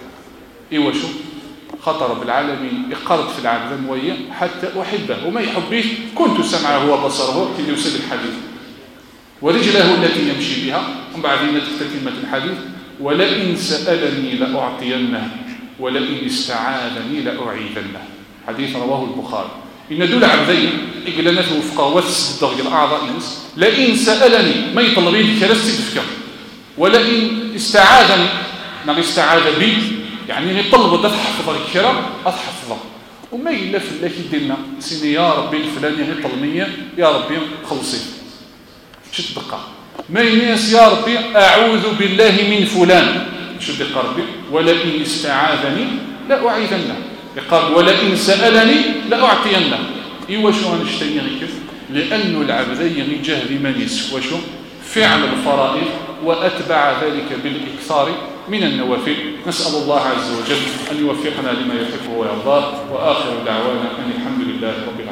إيوا شو خطر بالعالمين يقرض في العبد الموية حتى أحبه وما يحبيه كنت سمعه وبصره كي يوسد الحديث ورجله التي يمشي بها ومن بعد تكتمة الحديث ولئن سألني لأعطينه ولئن استعاذني لأعيذنه حديث رواه البخاري إن دول عبدين يقول لنا توفقه وتسدغ الأعضاء إنس لئن سألني ما يطلبين كرسي تفكر ولئن استعاذني ما استعاذ بي يعني يطلب تحفظ الكرام أتحفظه وما إلا في الله يدينا سيني يا ربي الفلاني هي طلمية يا ربي خلصي شو تبقى ما يناس يا ربي أعوذ بالله من فلان شو تبقى ربي ولئن استعاذني لا أعيذنه قال ولئن سألني لأعطينه إيوا شو هنشتري كيف لأنه العبدين يجهد من يسف وشو فعل الفرائض وأتبع ذلك بالإكثار من النوافل نسأل الله عز وجل أن يوفقنا لما يحبه ويرضاه وآخر دعوانا أن الحمد لله رب العالمين.